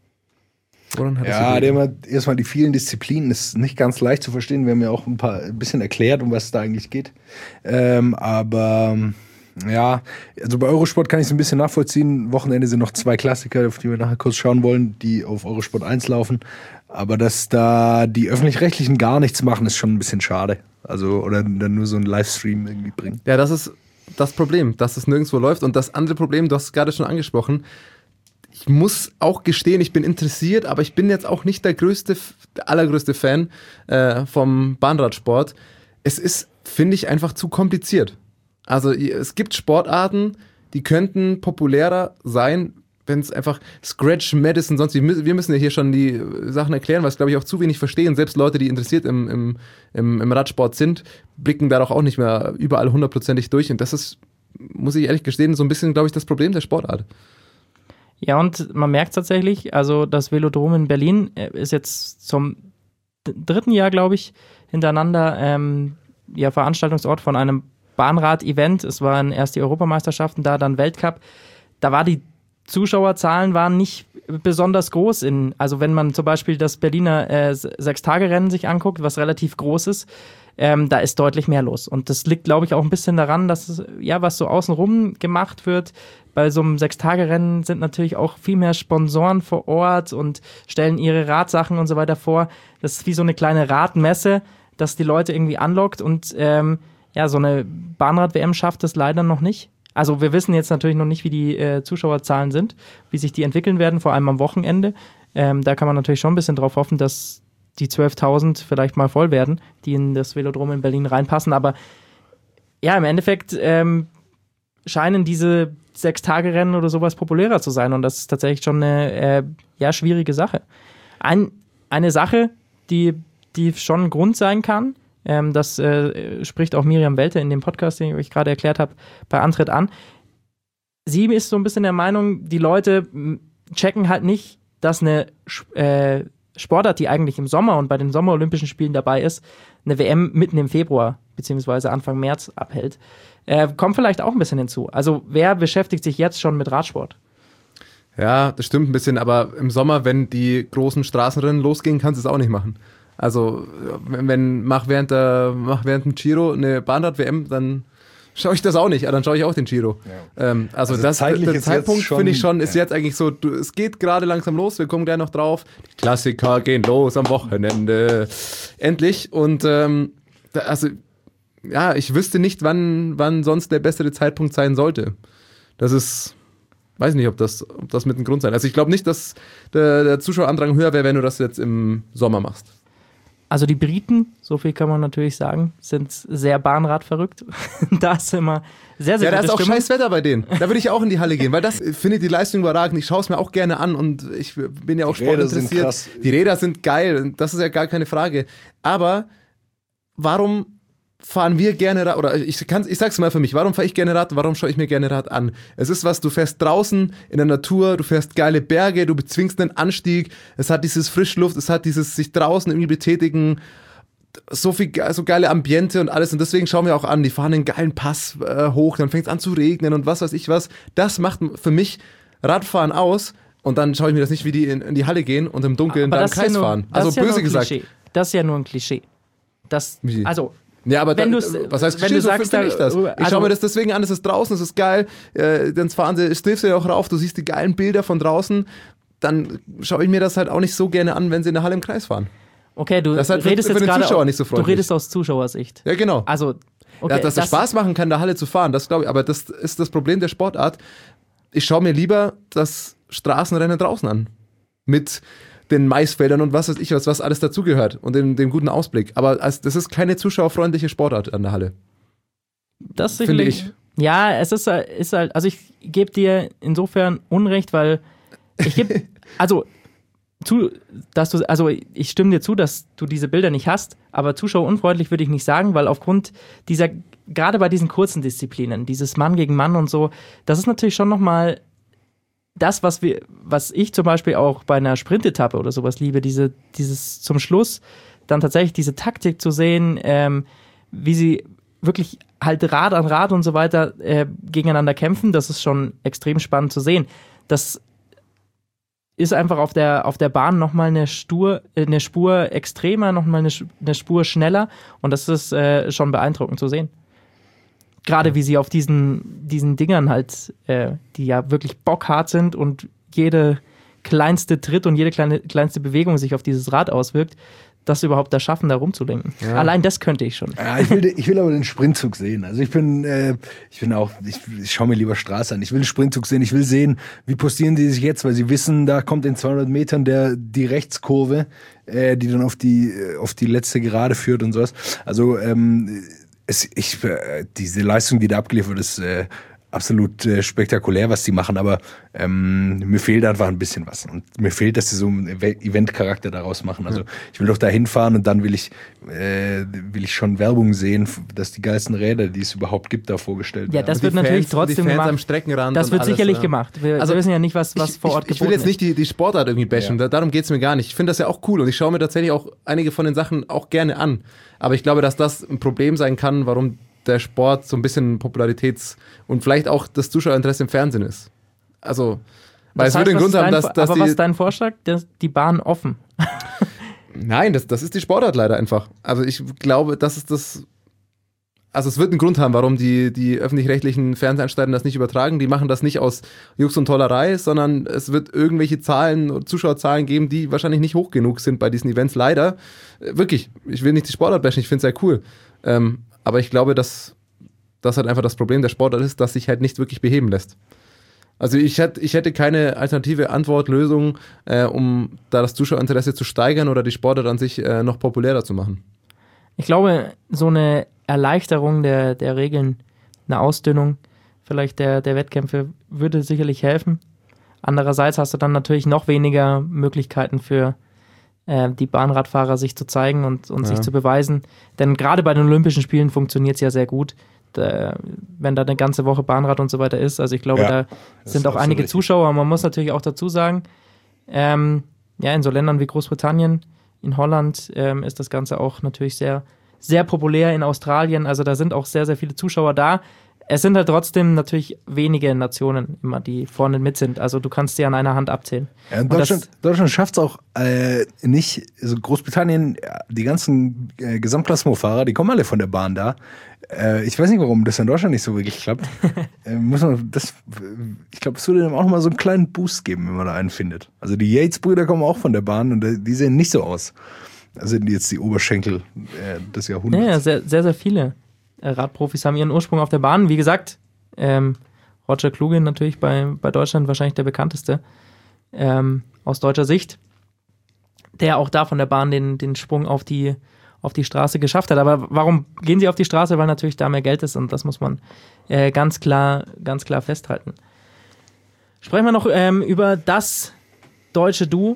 Woran hat es Ja, so der immer erstmal die vielen Disziplinen ist nicht ganz leicht zu verstehen. Wir haben ja auch ein paar ein bisschen erklärt, um was es da eigentlich geht. Ähm, aber ja, also bei Eurosport kann ich es ein bisschen nachvollziehen. Wochenende sind noch zwei Klassiker, auf die wir nachher kurz schauen wollen, die auf Eurosport eins laufen. Aber dass da die Öffentlich-Rechtlichen gar nichts machen, ist schon ein bisschen schade. Also, oder dann nur so einen Livestream irgendwie bringen. Ja, das ist das Problem, dass es nirgendwo läuft. Und das andere Problem, du hast es gerade schon angesprochen, ich muss auch gestehen, ich bin interessiert, aber ich bin jetzt auch nicht der größte, der allergrößte Fan äh, vom Bahnradsport. Es ist, finde ich, einfach zu kompliziert. Also es gibt Sportarten, die könnten populärer sein, wenn es einfach Scratch, Madison, sonst wir müssen ja hier schon die Sachen erklären, was glaube ich auch zu wenig verstehen. Selbst Leute, die interessiert im, im, im, im Radsport sind, blicken da doch auch nicht mehr überall hundertprozentig durch. Und das ist, muss ich ehrlich gestehen, so ein bisschen, glaube ich, das Problem der Sportart. Ja, und man merkt tatsächlich, also das Velodrom in Berlin ist jetzt zum d- dritten Jahr, glaube ich, hintereinander ähm, ja, Veranstaltungsort von einem Bahnrad-Event. Es waren erst die Europameisterschaften da, dann Weltcup. Da war die Zuschauerzahlen waren nicht besonders groß. In, also wenn man zum Beispiel das Berliner äh, Sechstagerennen sich anguckt, was relativ groß ist, ähm, da ist deutlich mehr los. Und das liegt, glaube ich, auch ein bisschen daran, dass es, ja, was so außenrum gemacht wird. Bei so einem Sechstagerennen sind natürlich auch viel mehr Sponsoren vor Ort und stellen ihre Radsachen und so weiter vor. Das ist wie so eine kleine Radmesse, dass die Leute irgendwie anlockt. Und ähm, ja, so eine Bahnrad-W M schafft es leider noch nicht. Also wir wissen jetzt natürlich noch nicht, wie die äh, Zuschauerzahlen sind, wie sich die entwickeln werden, vor allem am Wochenende. Ähm, da kann man natürlich schon ein bisschen drauf hoffen, dass die zwölftausend vielleicht mal voll werden, die in das Velodrom in Berlin reinpassen. Aber ja, im Endeffekt ähm, scheinen diese Sechs-Tage-Rennen oder sowas populärer zu sein. Und das ist tatsächlich schon eine äh, ja, schwierige Sache. Ein, eine Sache, die, die schon ein Grund sein kann, ähm, das äh, spricht auch Miriam Welte in dem Podcast, den ich euch gerade erklärt habe, bei Antritt an. Sie ist so ein bisschen der Meinung, die Leute checken halt nicht, dass eine äh, Sportart, die eigentlich im Sommer und bei den Sommerolympischen Spielen dabei ist, eine W M mitten im Februar beziehungsweise Anfang März abhält. Äh, kommt vielleicht auch ein bisschen hinzu. Also wer beschäftigt sich jetzt schon mit Radsport? Ja, das stimmt ein bisschen, aber im Sommer, wenn die großen Straßenrennen losgehen, kannst du es auch nicht machen. Also wenn, wenn mach während der mach während dem Giro eine Bahnrad-W M, dann schaue ich das auch nicht, dann schaue ich auch den Giro. Ja. Ähm, also, also das, der Zeitpunkt, finde ich schon, ist ja. jetzt eigentlich so, du, es geht gerade langsam los, wir kommen gleich noch drauf. Die Klassiker gehen los am Wochenende. Endlich. Und ähm, da, also, ja, ich wüsste nicht, wann, wann sonst der bessere Zeitpunkt sein sollte. Das ist, weiß nicht, ob das, ob das mit dem Grund sein. Also ich glaube nicht, dass der, der Zuschauerandrang höher wäre, wenn du das jetzt im Sommer machst. Also die Briten, so viel kann man natürlich sagen, sind sehr bahnradverrückt. Da ist immer sehr, sehr Ja, da ist auch Stimmung. scheiß Wetter bei denen. Da würde ich auch in die Halle gehen, weil das finde ich die Leistung überragend. Ich schaue es mir auch gerne an und ich bin ja auch Die Räder sind sportinteressiert. krass. Die Räder sind geil, das ist ja gar keine Frage. Aber warum fahren wir gerne Rad, oder ich, kann's, ich sag's mal für mich, warum fahre ich gerne Rad, warum schaue ich mir gerne Rad an? Es ist was, du fährst draußen in der Natur, du fährst geile Berge, du bezwingst einen Anstieg, es hat dieses Frischluft, es hat dieses sich draußen irgendwie betätigen, so viel so geile Ambiente und alles und deswegen schauen wir auch an, die fahren einen geilen Pass äh, hoch, dann fängt es an zu regnen und was weiß ich was. Das macht für mich Radfahren aus und dann schaue ich mir das nicht, wie die in, in die Halle gehen und im Dunkeln Aber da im das ist ja Kreis nur- fahren. das Also ist ja böse nur ein gesagt. Klischee. Das ist ja nur ein Klischee. Das, Wie? also Ja, aber Wenn da, du's- was heißt wenn Klischee? du So sagst, finde da- ich das. Ich also- schaue mir das deswegen an, es ist draußen, es ist geil, äh, dann fahren sie, triffst du ja auch rauf, du siehst die geilen Bilder von draußen, dann schaue ich mir das halt auch nicht so gerne an, wenn sie in der Halle im Kreis fahren. okay, du Das ist halt für- redest für jetzt den gerade Zuschauer au- nicht so du freundlich. redest aus Zuschauersicht. Ja, genau. Also okay, Ja, dass es Spaß machen kann, in der Halle zu fahren, das glaube ich, aber das ist das Problem der Sportart. Ich schaue mir lieber das Straßenrennen draußen an. Mit den Maisfeldern und was weiß ich was, was alles dazugehört und dem, dem guten Ausblick. Aber als, das ist keine zuschauerfreundliche Sportart an der Halle. Das finde sicherlich. ich. Ja, es ist, ist halt, also ich gebe dir insofern Unrecht, weil ich gebe, also zu, dass du, also ich stimme dir zu, dass du diese Bilder nicht hast, aber zuschauerunfreundlich würde ich nicht sagen, weil aufgrund dieser, gerade bei diesen kurzen Disziplinen, dieses Mann gegen Mann und so, das ist natürlich schon nochmal das, was wir, was ich zum Beispiel auch bei einer Sprintetappe oder sowas liebe, diese, dieses zum Schluss dann tatsächlich diese Taktik zu sehen, ähm, wie sie wirklich halt Rad an Rad und so weiter äh, gegeneinander kämpfen, das ist schon extrem spannend zu sehen. Das ist einfach auf der, auf der Bahn nochmal eine, Stur, eine Spur extremer, nochmal eine, eine Spur schneller und das ist äh, schon beeindruckend zu sehen. Gerade wie sie auf diesen, diesen Dingern halt, äh, die ja wirklich bockhart sind und jede kleinste Tritt und jede kleine, kleinste Bewegung sich auf dieses Rad auswirkt, das überhaupt das schaffen, da rumzulenken. Ja. Allein das könnte ich schon. Ja, ich will, ich will aber den Sprintzug sehen. Also ich bin, äh, ich bin auch, ich, ich schaue mir lieber Straße an. Ich will den Sprintzug sehen. Ich will sehen, wie postieren die sich jetzt, weil sie wissen, da kommt in zweihundert Metern der, die Rechtskurve, äh, die dann auf die, auf die letzte Gerade führt und sowas. Also, ähm, es, ich, äh, diese Leistung, die da abgeliefert wird, ist, äh, absolut äh, spektakulär, was die machen, aber ähm, mir fehlt einfach ein bisschen was. Und mir fehlt, dass sie so einen Event-Charakter daraus machen. Also ich will doch da hinfahren und dann will ich, äh, will ich schon Werbung sehen, dass die geilsten Räder, die es überhaupt gibt, da vorgestellt werden. Ja, das wird natürlich trotzdem gemacht. Am Streckenrand das wird alles, sicherlich ja. gemacht. Wir, also, wir wissen ja nicht, was, was ich, vor Ort ich, ich will jetzt nicht die, die Sportart irgendwie bashen, ja. Darum geht es mir gar nicht. Ich finde das ja auch cool und ich schaue mir tatsächlich auch einige von den Sachen auch gerne an. Aber ich glaube, dass das ein Problem sein kann, warum der Sport so ein bisschen Popularitäts- und vielleicht auch das Zuschauerinteresse im Fernsehen ist. Also, weil das es heißt, würde den Grund haben, dass, dass aber die... was ist dein Vorschlag? Das, die Bahn offen. Nein, das, das ist die Sportart leider einfach. Also ich glaube, das ist das... Also es wird einen Grund haben, warum die, die öffentlich-rechtlichen Fernsehanstalten das nicht übertragen. Die machen das nicht aus Jux und Tollerei, sondern es wird irgendwelche Zahlen, Zuschauerzahlen geben, die wahrscheinlich nicht hoch genug sind bei diesen Events. Leider. Wirklich, ich will nicht die Sportart bashen, ich finde es sehr cool. Ähm, aber ich glaube, dass das halt einfach das Problem der Sportart ist, dass sich halt nicht wirklich beheben lässt. Also ich hätte, ich hätte keine alternative Antwort, Lösung, äh, um da das Zuschauerinteresse zu steigern oder die Sportart an sich äh, noch populärer zu machen. Ich glaube, so eine Erleichterung der, der Regeln, eine Ausdünnung vielleicht der, der Wettkämpfe würde sicherlich helfen. Andererseits hast du dann natürlich noch weniger Möglichkeiten für äh, die Bahnradfahrer sich zu zeigen und, und ja. sich zu beweisen. Denn gerade bei den Olympischen Spielen funktioniert es ja sehr gut. Da, wenn da eine ganze Woche Bahnrad und so weiter ist. Also ich glaube, ja, da sind auch einige so Zuschauer. Man muss natürlich auch dazu sagen, ähm, ja, in so Ländern wie Großbritannien, in Holland ähm, ist das Ganze auch natürlich sehr, sehr populär, in Australien. Also da sind auch sehr, sehr viele Zuschauer da. Es sind halt trotzdem natürlich wenige Nationen immer, die vorne mit sind. Also du kannst sie an einer Hand abzählen. Ja, Deutschland, Deutschland schafft es auch äh, nicht. Also Großbritannien, die ganzen äh, Gesamtklassementfahrer, die kommen alle von der Bahn da. Äh, ich weiß nicht, warum das in Deutschland nicht so wirklich klappt. äh, muss man das, ich glaube, es würde dem auch noch mal so einen kleinen Boost geben, wenn man da einen findet. Also die Yates-Brüder kommen auch von der Bahn und die sehen nicht so aus. Also sind jetzt die Oberschenkel äh, des Jahrhunderts. Ja, sehr, sehr, sehr viele Radprofis haben ihren Ursprung auf der Bahn. Wie gesagt, ähm, Roger Kluge natürlich bei, bei Deutschland wahrscheinlich der bekannteste ähm, aus deutscher Sicht, der auch da von der Bahn den, den Sprung auf die, auf die Straße geschafft hat. Aber warum gehen sie auf die Straße? Weil natürlich da mehr Geld ist und das muss man äh, ganz klar, ganz klar festhalten. Sprechen wir noch ähm, über das deutsche Duo.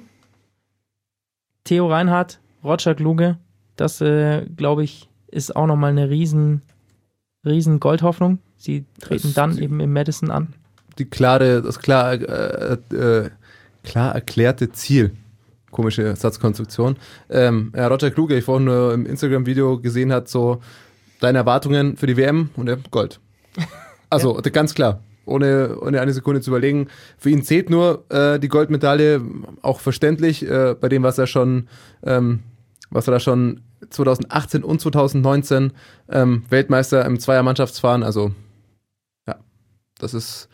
Theo Reinhardt, Roger Kluge. Das, äh, glaube ich, ist auch nochmal eine riesen riesen Goldhoffnung. Sie treten das dann eben im Madison an. Die klare, das klar, äh, äh, klar erklärte Ziel. Komische Satzkonstruktion. Ähm, ja, Roger Kluge, ich vorhin nur im Instagram-Video gesehen hat, so deine Erwartungen für die W M und er Gold. Also ja. Ganz klar. Ohne, ohne eine Sekunde zu überlegen. Für ihn zählt nur äh, die Goldmedaille, auch verständlich, äh, bei dem, was er schon, ähm, was er da schon zwanzig achtzehn und zwanzig neunzehn ähm, Weltmeister im Zweiermannschaftsfahren, also ja, das ist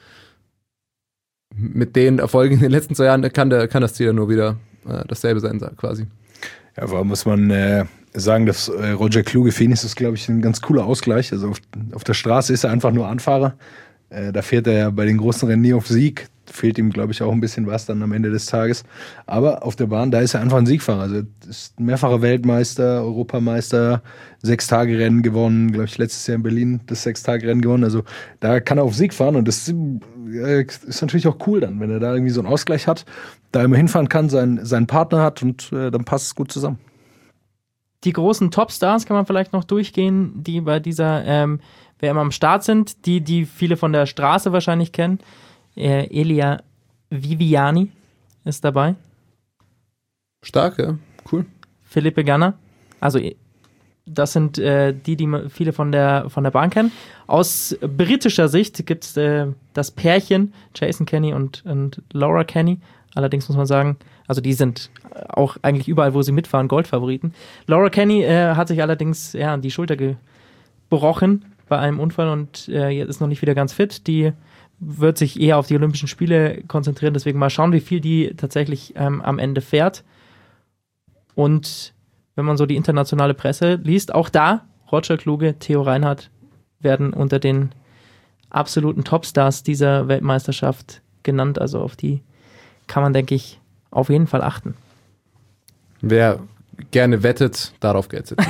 mit den Erfolgen in den letzten zwei Jahren kann, der, kann das Ziel ja nur wieder äh, dasselbe sein, quasi. Ja, vor allem muss man äh, sagen, dass äh, Roger Kluge für ihn ist das, glaube ich, ein ganz cooler Ausgleich. Also auf, auf der Straße ist er einfach nur Anfahrer. Äh, da fährt er ja bei den großen Rennen nie auf Sieg. fehlt ihm, glaube ich, auch ein bisschen was dann am Ende des Tages. Aber auf der Bahn, da ist er einfach ein Siegfahrer. Also ist mehrfacher Weltmeister, Europameister, Sechs-Tage-Rennen gewonnen, glaube ich, letztes Jahr in Berlin das Sechs-Tage-Rennen gewonnen. Also da kann er auf Sieg fahren und das äh, ist natürlich auch cool dann, wenn er da irgendwie so einen Ausgleich hat, da immer hinfahren kann, seinen, seinen Partner hat und äh, dann passt es gut zusammen. Die großen Topstars kann man vielleicht noch durchgehen, die bei dieser ähm, W M am Start sind, die, die viele von der Straße wahrscheinlich kennen. Äh, Elia Viviani ist dabei. Stark, ja. Cool. Felipe Ganna. Also das sind äh, die, die viele von der, von der Bahn kennen. Aus britischer Sicht gibt es äh, das Pärchen Jason Kenny und, und Laura Kenny. Allerdings muss man sagen, also die sind auch eigentlich überall, wo sie mitfahren, Goldfavoriten. Laura Kenny äh, hat sich allerdings ja, die Schulter gebrochen bei einem Unfall und äh, jetzt ist noch nicht wieder ganz fit. Die wird sich eher auf die Olympischen Spiele konzentrieren, deswegen mal schauen, wie viel die tatsächlich ähm, am Ende fährt. Und wenn man so die internationale Presse liest, auch da, Roger Kluge, Theo Reinhardt werden unter den absoluten Topstars dieser Weltmeisterschaft genannt, also auf die kann man, denke ich, auf jeden Fall achten. Wer gerne wettet, darauf Geld setzen.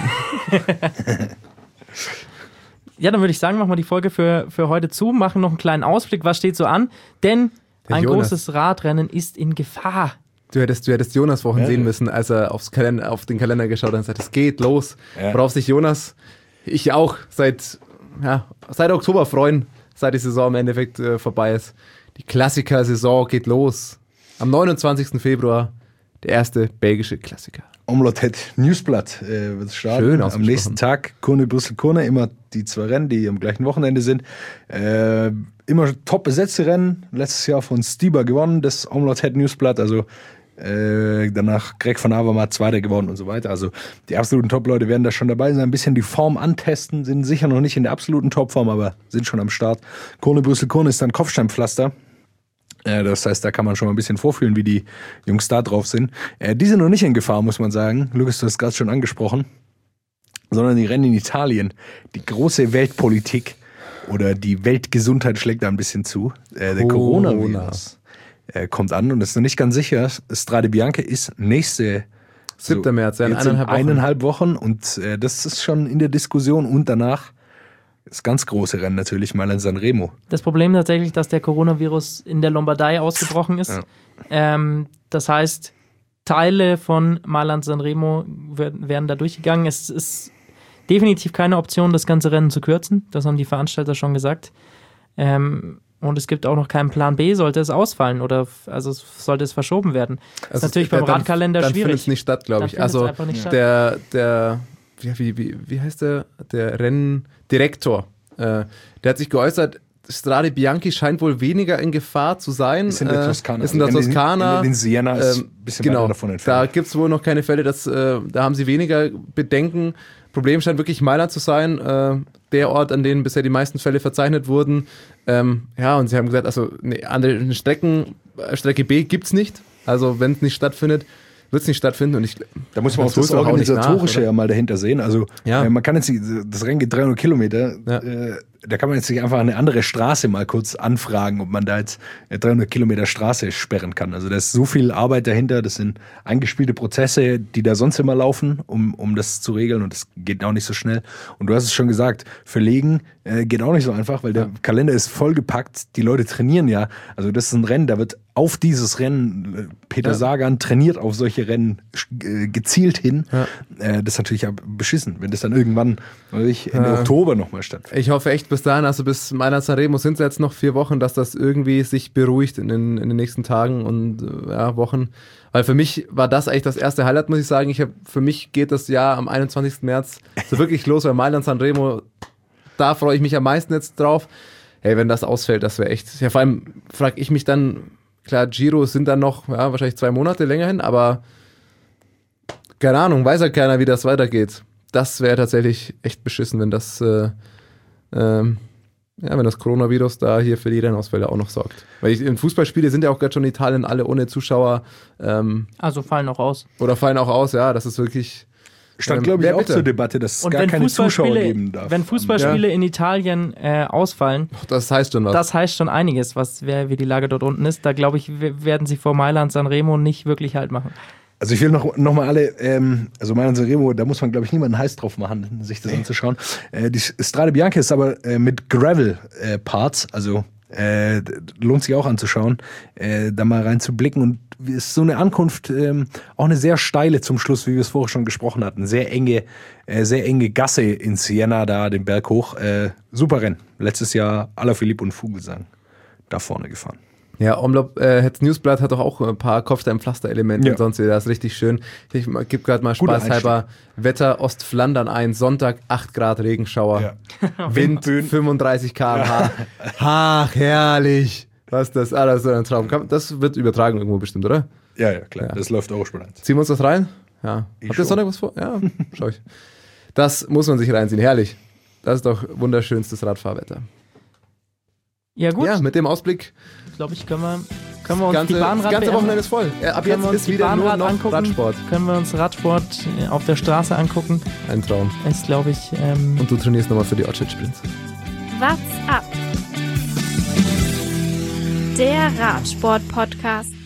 Ja, dann würde ich sagen, machen wir die Folge für, für heute zu, machen noch einen kleinen Ausblick, was steht so an, denn Der ein Jonas. großes Radrennen ist in Gefahr. Du hättest, du hättest Jonas vorhin Ja. sehen müssen, als er aufs Kalender, auf den Kalender geschaut hat und gesagt, es geht los. Ja. Worauf sich Jonas, ich auch, seit, ja, seit Oktober freuen, seit die Saison im Endeffekt äh, vorbei ist. Die Klassiker-Saison geht los. Am neunundzwanzigsten Februar der erste belgische Klassiker. Omlotet Newsblatt äh, wird starten. Schön Am ausgesprochen. nächsten Tag Kurne, Brüssel, Kurne, immer die zwei Rennen, die am gleichen Wochenende sind. Äh, immer top besetzte Rennen. Letztes Jahr von Stieber gewonnen, das Omlotet Newsblatt. Also äh, danach Greg van Avermaet Zweiter geworden und so weiter. Also die absoluten Top-Leute werden da schon dabei sein, ein bisschen die Form antesten, sind sicher noch nicht in der absoluten Topform, aber sind schon am Start. Kurne, Brüssel, Kurne ist dann Kopfsteinpflaster. Äh, das heißt, da kann man schon mal ein bisschen vorfühlen, wie die Jungs da drauf sind. Äh, die sind noch nicht in Gefahr, muss man sagen. Lukas, du hast es gerade schon angesprochen. Sondern die Rennen in Italien. Die große Weltpolitik oder die Weltgesundheit schlägt da ein bisschen zu. Äh, der Corona. Coronavirus äh, kommt an und ist noch nicht ganz sicher. Strade Bianche ist nächste siebter März, ja, in jetzt in eineinhalb Wochen. eineinhalb Wochen. Und äh, das ist schon in der Diskussion und danach das ganz große Rennen natürlich, Mailand-San Remo. Das Problem tatsächlich, dass der Coronavirus in der Lombardei ausgebrochen ist. Ja. Ähm, das heißt, Teile von Mailand-San Remo werden, werden da durchgegangen. Es ist definitiv keine Option, das ganze Rennen zu kürzen. Das haben die Veranstalter schon gesagt. Ähm, und es gibt auch noch keinen Plan B, sollte es ausfallen oder f- also sollte es verschoben werden. Das ist natürlich beim dann, Radkalender dann findet schwierig. es nicht statt, glaube Dann ich. findet's Also einfach nicht statt. der, der wie, wie, wie, wie heißt der? Der Renndirektor, äh, der hat sich geäußert, Strade Bianchi scheint wohl weniger in Gefahr zu sein. Ist in der äh, Toskana. Ist in der In den- Toskana. in den Siena ist Ähm, ein bisschen genau, weiter davon da entfernt. gibt es wohl noch keine Fälle, dass, äh, da haben sie weniger Bedenken. Problem scheint wirklich Mailand zu sein, äh, der Ort, an dem bisher die meisten Fälle verzeichnet wurden. Ähm, ja, und sie haben gesagt, also eine andere Strecken, äh, Strecke B gibt es nicht. Also wenn es nicht stattfindet, wird es nicht stattfinden. Und ich, Da muss man auch das das holst du doch auch nicht nach, Organisatorische oder? ja mal dahinter sehen. Also Ja. äh, man kann jetzt, nicht- das Rennen geht dreihundert Kilometer, Ja. äh, da kann man jetzt nicht einfach eine andere Straße mal kurz anfragen, ob man da jetzt äh, dreihundert Kilometer Straße sperren kann. Also da ist so viel Arbeit dahinter, das sind eingespielte Prozesse, die da sonst immer laufen, um, um das zu regeln und das geht auch nicht so schnell. Und du hast es schon gesagt, verlegen äh, geht auch nicht so einfach, weil der Kalender ist vollgepackt, die Leute trainieren ja. Also das ist ein Rennen, da wird auf dieses Rennen, äh, Peter Ja. Sagan trainiert auf solche Rennen äh, gezielt hin. Ja. Äh, das ist natürlich auch beschissen, wenn das dann irgendwann weiß ich, Ende Ja. Oktober nochmal stattfindet. ich hoffe echt bis dahin, also bis Mailand-San Remo sind es jetzt noch vier Wochen, dass das irgendwie sich beruhigt in den, in den nächsten Tagen und äh, ja, Wochen. Weil für mich war das eigentlich das erste Highlight, muss ich sagen. Ich hab, für mich geht das Jahr am einundzwanzigsten März so wirklich los, weil Mailand-San Remo, da freue ich mich am meisten jetzt drauf. Hey, wenn das ausfällt, das wäre echt. Ja, vor allem frage ich mich dann, klar, Giro sind dann noch, ja, wahrscheinlich zwei Monate länger hin, aber keine Ahnung, weiß ja keiner, wie das weitergeht. Das wäre tatsächlich echt beschissen, wenn das, äh, ähm, ja, wenn das Coronavirus da hier für die Rennausfälle auch noch sorgt. Weil ich, in Fußballspiele sind ja auch gerade schon in Italien alle ohne Zuschauer ähm, Also fallen auch aus. oder fallen auch aus, ja, das ist wirklich Stand, Ähm, glaube ich, wer auch bitte? zur Debatte, dass es Und gar wenn keine Zuschauer Fußballspiele, geben darf. wenn Fußballspiele in Italien äh, ausfallen, Das heißt schon was. das heißt schon einiges, was wer, wie die Lage dort unten ist. Da glaube ich, w- werden sie vor Mailand Sanremo nicht wirklich Halt machen. Also ich will noch, noch mal alle, ähm, also Mailand Sanremo, da muss man, glaube ich, niemanden heiß drauf machen, sich das anzuschauen. Äh, die Strade Bianca ist aber äh, mit Gravel-Parts, äh, also äh, lohnt sich auch anzuschauen, äh, da mal reinzublicken. Und ist so eine Ankunft ähm, auch eine sehr steile zum Schluss, wie wir es vorher schon gesprochen hatten. Sehr enge, äh, sehr enge Gasse in Siena, da den Berg hoch. Äh, super Rennen. Letztes Jahr Alaphilippe und Vogelsang da vorne gefahren. Ja, Omloop, äh, Hetz Newsblatt hat doch auch ein paar Kopfstein-Pflaster-Elemente Ja. und sonst, das ist richtig schön. Ich gebe gerade mal Guter spaßhalber Wetter Ostflandern ein, Sonntag acht Grad Regenschauer, Wind fünfunddreißig Kilometer pro Stunde. Ach, herrlich. Was ist das? Ah, das ist ein Traum. Kann- Das wird übertragen irgendwo bestimmt, oder? Ja, ja, klar. Ja. Das läuft Eurosport eins. Ziehen wir uns das rein? Ja. Ich Habt ihr schon. Sonntag was vor? Ja, schau ich. Das muss man sich reinziehen, herrlich. Das ist doch wunderschönstes Radfahrwetter. Ja gut, Ja, mit dem Ausblick, glaube ich, können wir, können wir uns ganze, die das Bahnrad ganze Wochenende ist voll. Ja, ab können jetzt wir uns ist die wieder nur Bahnrad noch angucken, Radsport. können wir uns Radsport äh, auf der Straße angucken. Ein Traum. Ist, glaube ich, ähm, Und du trainierst nochmal für die Orchard-Sprints. What's up? Der Radsport-Podcast.